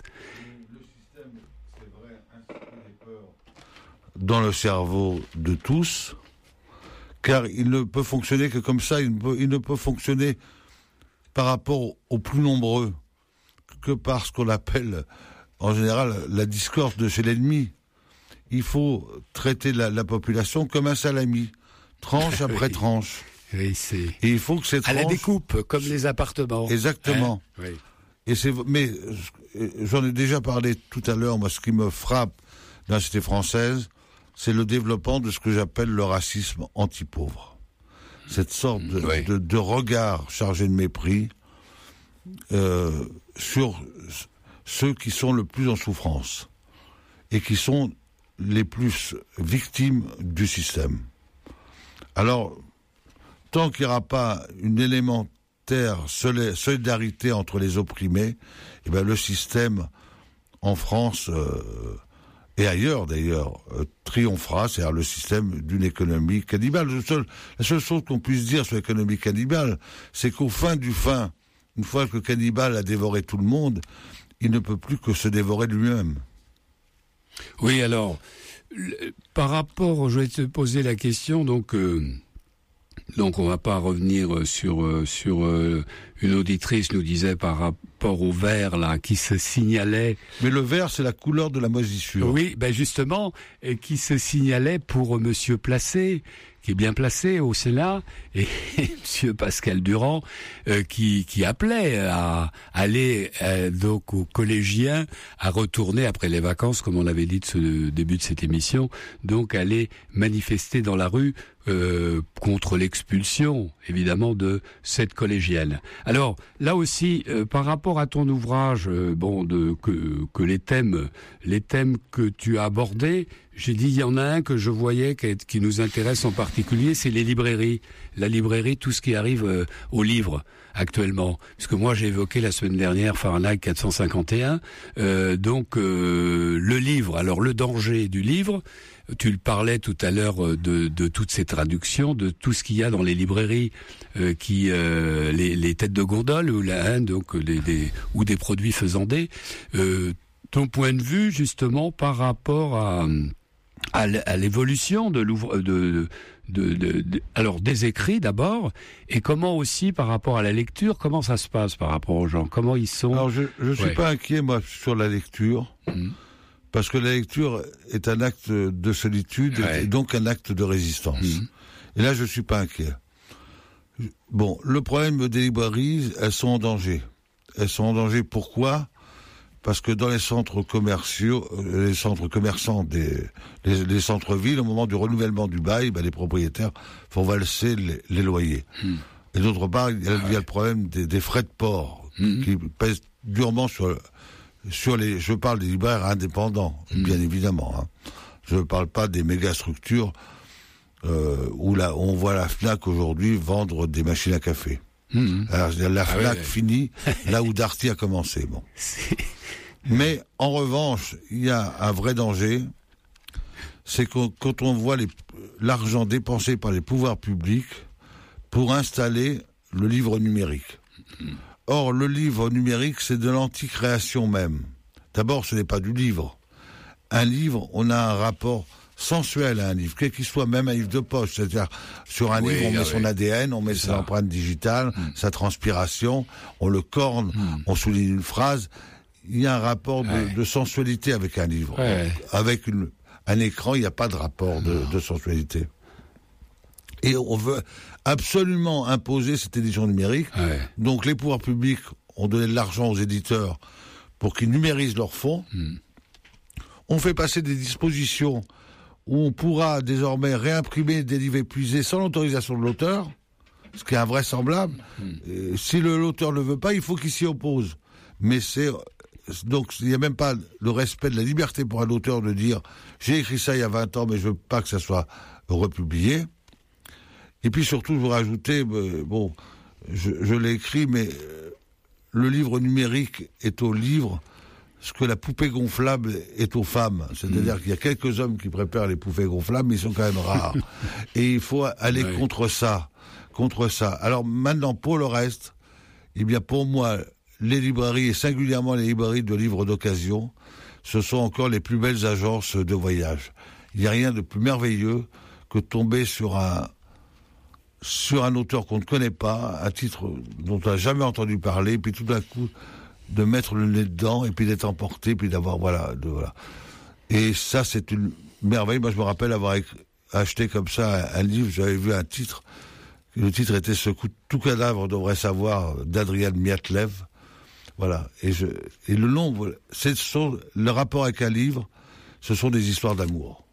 Dans le cerveau de tous, car il ne peut fonctionner que comme ça, il ne peut, il ne peut fonctionner par rapport aux plus nombreux que par ce qu'on appelle en général la discorde de chez l'ennemi. Il faut traiter la, la population comme un salami, tranche après oui. tranche. Oui, c'est... Et il faut que cette tranche... À la découpe, comme les appartements. Exactement. Hein oui. Et c'est, mais j'en ai déjà parlé tout à l'heure, moi ce qui me frappe dans la cité française, c'est le développement de ce que j'appelle le racisme anti-pauvre. Cette sorte de, oui. de, de regard chargé de mépris euh, sur ceux qui sont le plus en souffrance et qui sont les plus victimes du système. Alors, tant qu'il n'y aura pas une élémentaire solidarité entre les opprimés, eh ben le système en France... Euh, et ailleurs d'ailleurs, euh, triomphera, c'est-à-dire le système d'une économie cannibale. Le seul, la seule chose qu'on puisse dire sur l'économie cannibale, c'est qu'au fin du fin, une fois que le cannibale a dévoré tout le monde, il ne peut plus que se dévorer lui-même. Oui, alors, le, par rapport, je vais te poser la question, donc... Euh... Donc on va pas revenir sur euh, sur euh, une auditrice nous disait par rapport au vert là qui se signalait. Mais le vert c'est la couleur de la moisissure. Oui, ben justement, et qui se signalait pour Monsieur Placé, qui est bien placé au Sénat, et Monsieur Pascal Durand euh, qui qui appelait à aller euh, donc aux collégiens à retourner après les vacances, comme on l'avait dit de ce début de cette émission, donc aller manifester dans la rue. Euh, contre l'expulsion, évidemment, de cette collégienne. Alors, là aussi, euh, par rapport à ton ouvrage, euh, bon, de que, que les thèmes, les thèmes que tu as abordés, j'ai dit, il y en a un que je voyais qui, qui nous intéresse en particulier, c'est les librairies. La librairie, tout ce qui arrive euh, aux livres actuellement. Parce que moi, j'ai évoqué la semaine dernière Fahrenheit quatre cent cinquante et un. Euh, donc, euh, le livre, alors le danger du livre, tu le parlais tout à l'heure de, de toutes ces traductions, de tout ce qu'il y a dans les librairies, euh, qui euh, les, les têtes de gondole ou la hein, donc les, les, ou des produits faisandés. Euh, ton point de vue justement par rapport à à l'évolution de l'ouvre de, de, de, de alors des écrits d'abord et comment aussi par rapport à la lecture, comment ça se passe par rapport aux gens, comment ils sont. Alors je je suis ouais. pas inquiet moi sur la lecture. Mmh. Parce que la lecture est un acte de solitude ouais. et donc un acte de résistance. Mmh. Et là, je suis pas inquiet. Bon, le problème des librairies, elles sont en danger. Elles sont en danger pourquoi ? Parce que dans les centres commerciaux, les centres commerçants des les, les centres-villes, au moment du renouvellement du bail, ben, les propriétaires font valser les, les loyers. Mmh. Et d'autre part, il y a, il y a le problème des, des frais de port mmh. qui pèsent durement sur Sur les, je parle des libraires indépendants, mmh. bien évidemment. Hein. Je ne parle pas des méga structures euh, où là, on voit la Fnac aujourd'hui vendre des machines à café. Mmh. Alors, la Fnac ah ouais. finit là où Darty a commencé. Bon. Mais en revanche, il y a un vrai danger, c'est que quand on voit les, l'argent dépensé par les pouvoirs publics pour installer le livre numérique. Or, le livre numérique, c'est de l'anti-création même. D'abord, ce n'est pas du livre. Un livre, on a un rapport sensuel à un livre, quel qu'il soit, même un livre de poche. C'est-à-dire, sur un oui, livre, on met ah son oui. A D N, on met c'est son ça. empreinte digitale, mmh. sa transpiration, on le corne, mmh. on souligne une phrase. Il y a un rapport de, ouais. de sensualité avec un livre. Ouais. Avec une, un écran, il n'y a pas de rapport de, de sensualité. Et on veut absolument imposer cette édition numérique. Ouais. Donc les pouvoirs publics ont donné de l'argent aux éditeurs pour qu'ils numérisent leurs fonds. Mmh. On fait passer des dispositions où on pourra désormais réimprimer des livres épuisés sans l'autorisation de l'auteur, ce qui est invraisemblable. Mmh. Et si le, l'auteur ne le veut pas, il faut qu'il s'y oppose. Mais c'est... Donc il n'y a même pas le respect de la liberté pour un auteur de dire « j'ai écrit ça il y a vingt ans, mais je veux pas que ça soit republié ». Et puis surtout, je veux rajouter, bon, je, je l'ai écrit, mais le livre numérique est au livre ce que la poupée gonflable est aux femmes. C'est-à-dire mmh. qu'il y a quelques hommes qui préparent les poupées gonflables, mais ils sont quand même rares. Et il faut aller oui. contre ça, contre ça. Alors maintenant, pour le reste, eh bien pour moi, les librairies, et singulièrement les librairies de livres d'occasion, ce sont encore les plus belles agences de voyage. Il n'y a rien de plus merveilleux que de tomber sur un... sur un auteur qu'on ne connaît pas, un titre dont on n'a jamais entendu parler, puis tout d'un coup, de mettre le nez dedans, et puis d'être emporté, puis d'avoir, voilà, de, voilà. Et ça, c'est une merveille. Moi, je me rappelle avoir acheté comme ça un, un livre, j'avais vu un titre, le titre était « Ce coup, tout cadavre devrait savoir » d'Adrian Miatlev. Voilà. Et, je, et le nom, c'est son, le rapport avec un livre, ce sont des histoires d'amour.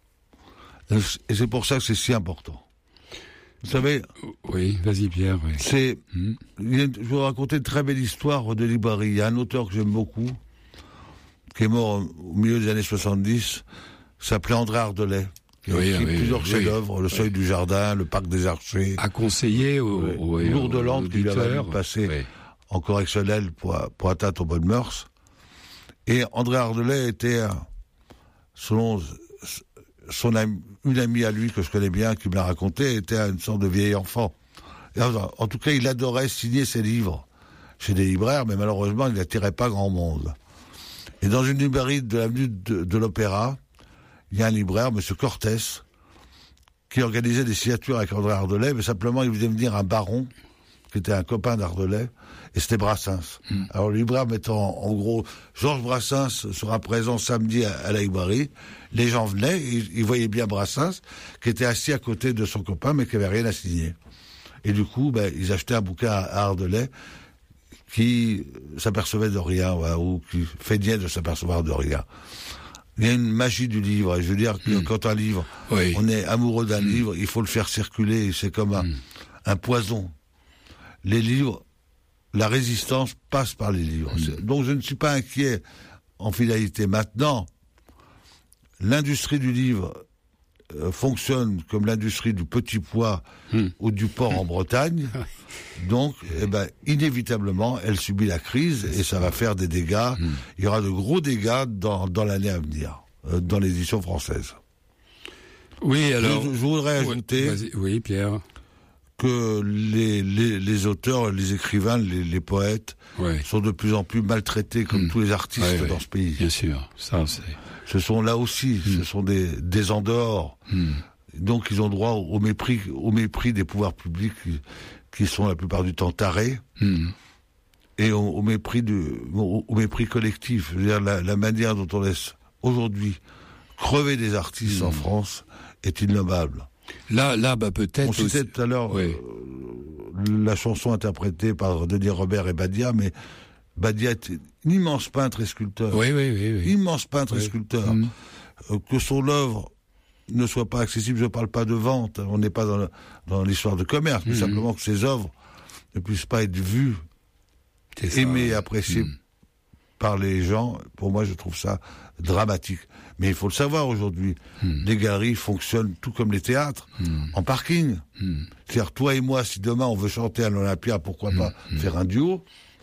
Et c'est pour ça que c'est si important. Vous savez... Oui, vas-y Pierre. Oui. C'est... Mmh. Je vais vous raconter une très belle histoire de librairie. Il y a un auteur que j'aime beaucoup, qui est mort au milieu des années soixante-dix, s'appelait André Ardelais, qui a oui, écrit oui, plusieurs oui, chefs-d'œuvre, oui. Le Seuil oui. du Jardin, Le Parc des Archers. À conseiller au... Oui. Lourdes-Lentes, qui lui avait passé oui. en correctionnel pour, pour atteinte aux bonnes mœurs. Et André Ardelais était, selon son ami, une amie à lui que je connais bien, qui me l'a raconté, était une sorte de vieil enfant. Et en, en tout cas, il adorait signer ses livres chez des libraires, mais malheureusement, il n'attirait pas grand monde. Et dans une librairie de l'avenue de, de l'Opéra, il y a un libraire, M. Cortès, qui organisait des signatures avec André Ardelais, mais simplement, il faisait venir un baron, qui était un copain d'Ardelais, et c'était Brassens. Mmh. Alors le libraire mettant en, en gros, Georges Brassens sera présent samedi à, à la librairie, les gens venaient, ils, ils voyaient bien Brassens, qui était assis à côté de son copain, mais qui avait rien à signer. Et du coup, ben, ils achetaient un bouquin à, à Ardelais, qui s'apercevait de rien, ouais, ou qui feignait de s'apercevoir de rien. Il y a une magie du livre, et je veux dire que mmh. quand un livre, oui. on est amoureux d'un mmh. livre, il faut le faire circuler, c'est comme un, mmh. un poison. Les livres, la résistance passe par les livres. Mmh. Donc je ne suis pas inquiet en finalité. Maintenant, l'industrie du livre euh, fonctionne comme l'industrie du petit pois mmh. ou du porc en Bretagne. Donc, eh ben, inévitablement, elle subit la crise et ça va faire des dégâts. Mmh. Il y aura de gros dégâts dans, dans l'année à venir, euh, dans l'édition française. Oui, alors... Je, je voudrais ajouter... Oui, oui Pierre. que les, les, les auteurs, les écrivains, les, les poètes ouais. sont de plus en plus maltraités comme mmh. tous les artistes ouais, dans ouais. ce pays. Bien sûr, ça c'est... Ce sont là aussi, mmh. ce sont des, des en dehors. Mmh. Donc ils ont droit au mépris, au mépris des pouvoirs publics qui, qui sont la plupart du temps tarés. Mmh. Et au, au, mépris du, au, au mépris collectif. Je veux dire, la, la manière dont on laisse aujourd'hui crever des artistes mmh. en France est innommable. Là, là, bah peut-être. On citait tout à l'heure oui. euh, la chanson interprétée par Denis Robert et Badia, mais Badia est un immense peintre et sculpteur. Oui, oui, oui. oui. Immense peintre oui. et sculpteur. Mmh. Euh, que son œuvre ne soit pas accessible, je ne parle pas de vente, on n'est pas dans, le, dans l'histoire de commerce, mais mmh. simplement que ses œuvres ne puissent pas être vues, c'est aimées et appréciées mmh. par les gens. Pour moi, je trouve ça dramatique. Mais il faut le savoir aujourd'hui, mmh. les galeries fonctionnent tout comme les théâtres, mmh. en parking. Mmh. C'est-à-dire, toi et moi, si demain on veut chanter à l'Olympia, pourquoi mmh. pas mmh. faire un duo.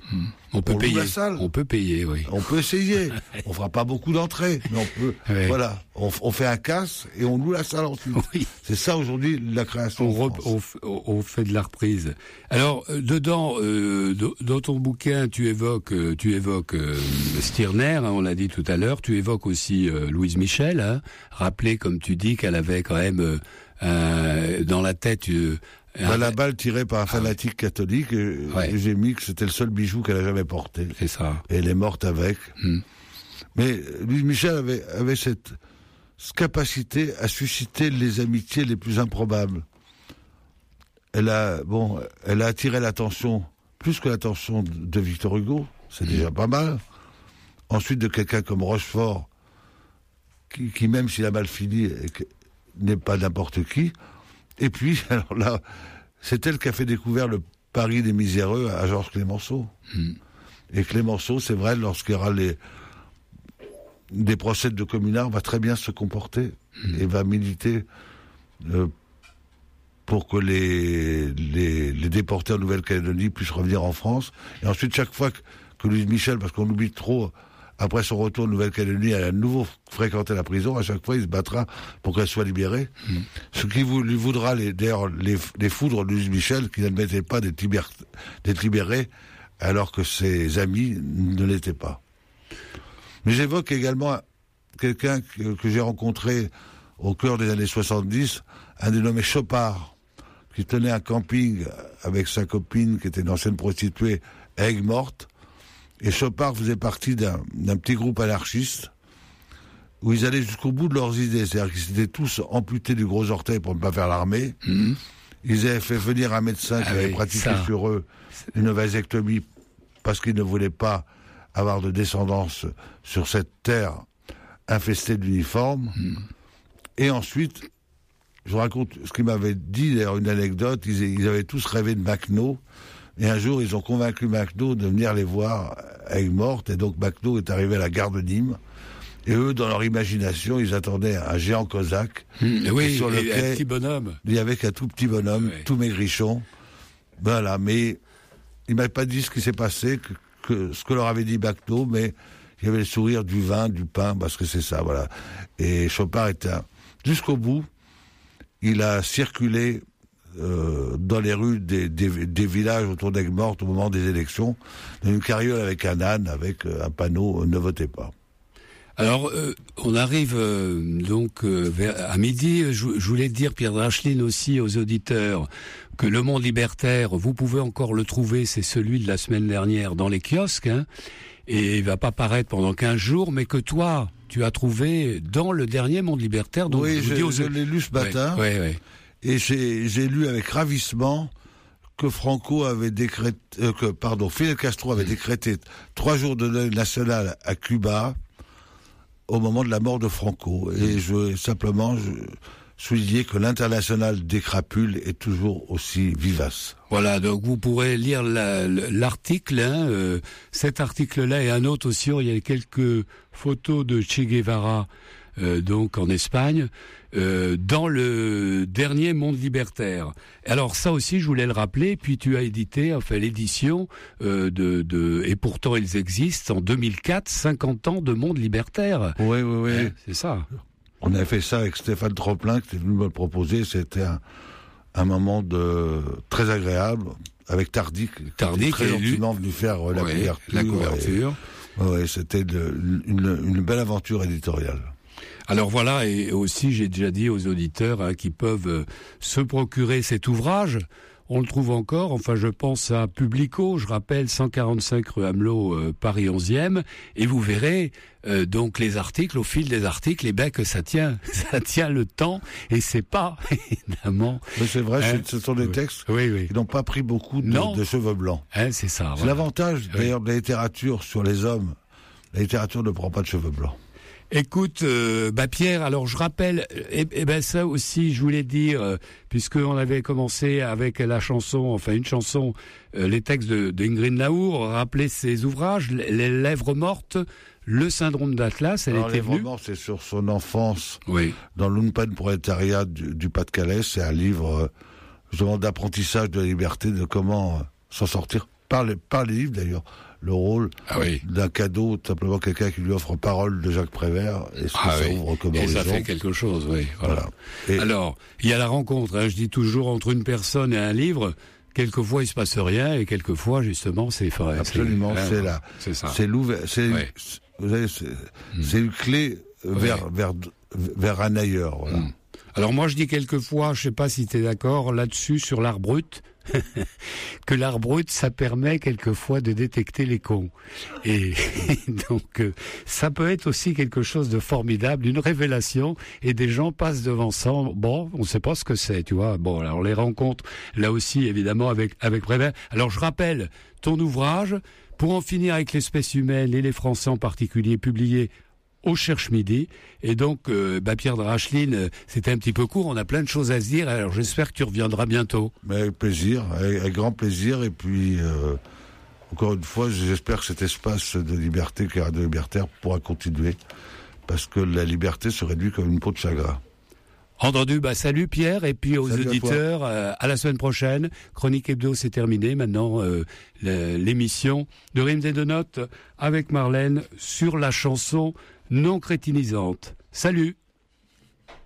Mmh. On peut on payer. loue la salle. On peut payer, oui. On peut essayer. On fera pas beaucoup d'entrées, mais on peut. Oui. Voilà. On, on fait un casse et on loue la salle ensuite. Oui. C'est ça aujourd'hui la création. On, en rep- France. on, f- on fait de la reprise. Alors euh, dedans, euh, do- dans ton bouquin, tu évoques, euh, tu évoques euh, Stirner, hein, on l'a dit tout à l'heure. Tu évoques aussi euh, Louise Michel. Hein, rappelez, comme tu dis, qu'elle avait quand même euh, euh, dans la tête. Euh, Bah, la balle tirée par un fanatique catholique, et, Ouais. et j'ai mis que c'était le seul bijou qu'elle a jamais porté. C'est ça. Et elle est morte avec. Hmm. Mais Louise Michel avait, avait cette, cette capacité à susciter les amitiés les plus improbables. Elle a, bon, elle a attiré l'attention, plus que l'attention de, de Victor Hugo, c'est Hmm. déjà pas mal. Ensuite de quelqu'un comme Rochefort, qui, qui même s'il a mal fini, et que- n'est pas n'importe qui. Et puis, alors là, c'est elle qui a fait découvrir le Paris des miséreux à Georges Clemenceau. Mm. Et Clemenceau, c'est vrai, lorsqu'il y aura les, des procès de communards, va très bien se comporter mm. et va militer euh, pour que les, les, les déportés en Nouvelle-Calédonie puissent revenir en France. Et ensuite, chaque fois que, que Louise Michel, parce qu'on oublie trop, après son retour en Nouvelle-Calédonie, elle a à nouveau fréquenté la prison. À chaque fois, il se battra pour qu'elle soit libérée. Mmh. Ce qui vous, lui voudra, les, d'ailleurs, les, les foudres de Louise Michel, qui n'admettait pas d'être, liber, d'être libérée, alors que ses amis ne l'étaient pas. Mais j'évoque également quelqu'un que, que j'ai rencontré au cœur des années soixante-dix, un dénommé Chopard, qui tenait un camping avec sa copine, qui était une ancienne prostituée, à Aigues-Mortes. Et Chopard faisait partie d'un, d'un petit groupe anarchiste où ils allaient jusqu'au bout de leurs idées. C'est-à-dire qu'ils s'étaient tous amputés du gros orteil pour ne pas faire l'armée. Mmh. Ils avaient fait venir un médecin qui ah avait oui, pratiqué ça. sur eux une vasectomie parce qu'ils ne voulaient pas avoir de descendance sur cette terre infestée d'uniformes. Mmh. Et ensuite, je vous raconte ce qu'ils m'avaient dit, d'ailleurs une anecdote, ils, ils avaient tous rêvé de Makhno. Et un jour, ils ont convaincu Makhno de venir les voir à Aigues-Mortes. Et donc, Makhno est arrivé à la gare de Nîmes. Et eux, dans leur imagination, ils attendaient un géant cosaque. Mmh, oui, sur et lequel un petit bonhomme. Il y avait qu'un tout petit bonhomme, oui. tout maigrichon. Voilà, mais il ne m'a pas dit ce qui s'est passé, que, que, ce que leur avait dit Makhno, mais il y avait le sourire, du vin, du pain, parce que c'est ça, voilà. Et Chopard était un... Jusqu'au bout, il a circulé... Euh, dans les rues des, des, des villages autour d'Aigues-Mortes au moment des élections, dans une carriole avec un âne, avec euh, un panneau euh, « Ne votez pas ». Alors, euh, on arrive euh, donc euh, vers, à midi. Je, je voulais dire, Pierre Dracheline, aussi aux auditeurs, que Le Monde Libertaire, vous pouvez encore le trouver, c'est celui de la semaine dernière, dans les kiosques, hein, et il va pas paraître pendant quinze jours, mais que toi, tu as trouvé dans le dernier Monde Libertaire. Donc oui, je, vous je, dis aux... je l'ai lu ce matin. Oui, oui, oui. Et j'ai, j'ai lu avec ravissement que Franco avait décrété, euh, que pardon, Fidel Castro avait mmh. décrété trois jours de deuil national à Cuba au moment de la mort de Franco. Mmh. Et je veux simplement je, souligner que l'international des crapules est toujours aussi vivace. Voilà, donc vous pourrez lire la, l'article, hein, euh, cet article-là et un autre aussi. Il y a quelques photos de Che Guevara, euh, donc en Espagne. Euh, dans le dernier Monde Libertaire. Alors ça aussi, je voulais le rappeler. Puis tu as édité, enfin l'édition euh, de, de et pourtant ils existent en deux mille quatre, cinquante ans de Monde Libertaire. Oui, oui, oui. Hein, c'est ça. On avait fait ça avec Stéphane Troplin qui est venu me le proposer. C'était un, un moment de très agréable avec Tardy, Tardy très gentiment venu faire euh, la ouais, couverture. La couverture. Et, ouais, c'était de, une, une belle aventure éditoriale. Alors voilà, et aussi j'ai déjà dit aux auditeurs hein, qui peuvent euh, se procurer cet ouvrage. On le trouve encore, enfin je pense à Publico, je rappelle cent quarante-cinq rue Amelot, euh, Paris onzième, et vous verrez euh, donc les articles, au fil des articles, et ben que ça tient, ça tient le temps, et c'est pas, évidemment... Mais c'est vrai, hein, ce sont des textes oui, oui. qui n'ont pas pris beaucoup de, de cheveux blancs. Hein, c'est ça. C'est voilà. l'avantage d'ailleurs oui. de la littérature sur les hommes. La littérature ne prend pas de cheveux blancs. Écoute, euh, bah Pierre, alors je rappelle, et, et ben ça aussi, je voulais dire, euh, puisqu'on avait commencé avec la chanson, enfin une chanson, euh, les textes de, d'Ingrid Naour, rappeler ses ouvrages, Les Lèvres Mortes, Le Syndrome d'Atlas, elle alors, était venue. Les Lèvres Mortes, c'est sur son enfance oui. dans l'Unpen-Prolétariat du, du Pas-de-Calais. C'est un livre, euh, justement, d'apprentissage de la liberté, de comment euh, s'en sortir par les, par les livres d'ailleurs, le rôle ah oui. d'un cadeau, simplement quelqu'un qui lui offre Parole de Jacques Prévert, et ce ah que ça oui. ouvre comme et horizon. ça fait quelque chose, oui. Voilà. voilà. Et alors, il y a la rencontre, hein, je dis toujours, entre une personne et un livre. Quelquefois, il se passe rien, et quelquefois, justement, c'est vrai. Absolument, c'est, c'est là. C'est ça. C'est l'ouvert, c'est, ouais. vous savez, c'est, mm. c'est une clé vers, ouais. vers, vers un ailleurs, voilà. Mm. Alors moi, je dis quelquefois, je sais pas si tu es d'accord là-dessus, sur l'art brut, que l'art brut, ça permet quelquefois de détecter les cons. Et donc, euh, ça peut être aussi quelque chose de formidable, une révélation, et des gens passent devant ça, bon, on sait pas ce que c'est, tu vois. Bon, alors les rencontres, là aussi, évidemment, avec, avec Prévert. Alors je rappelle, ton ouvrage, Pour en finir avec l'espèce humaine et les Français en particulier, publié au Cherche Midi. Et donc, euh, bah Pierre de Racheline, euh, c'était un petit peu court, on a plein de choses à se dire, alors j'espère que tu reviendras bientôt. Mais avec plaisir, avec, avec grand plaisir, et puis, euh, encore une fois, j'espère que cet espace de liberté, car de libertaire, pourra continuer, parce que la liberté se réduit comme une peau de chagrin. Entendu, bah salut Pierre, et puis aux salut auditeurs, à, euh, à la semaine prochaine. Chronique Hebdo, c'est terminé. Maintenant, euh, l'émission de Rimes et de Notes avec Marlène sur la chanson non crétinisante. Salut!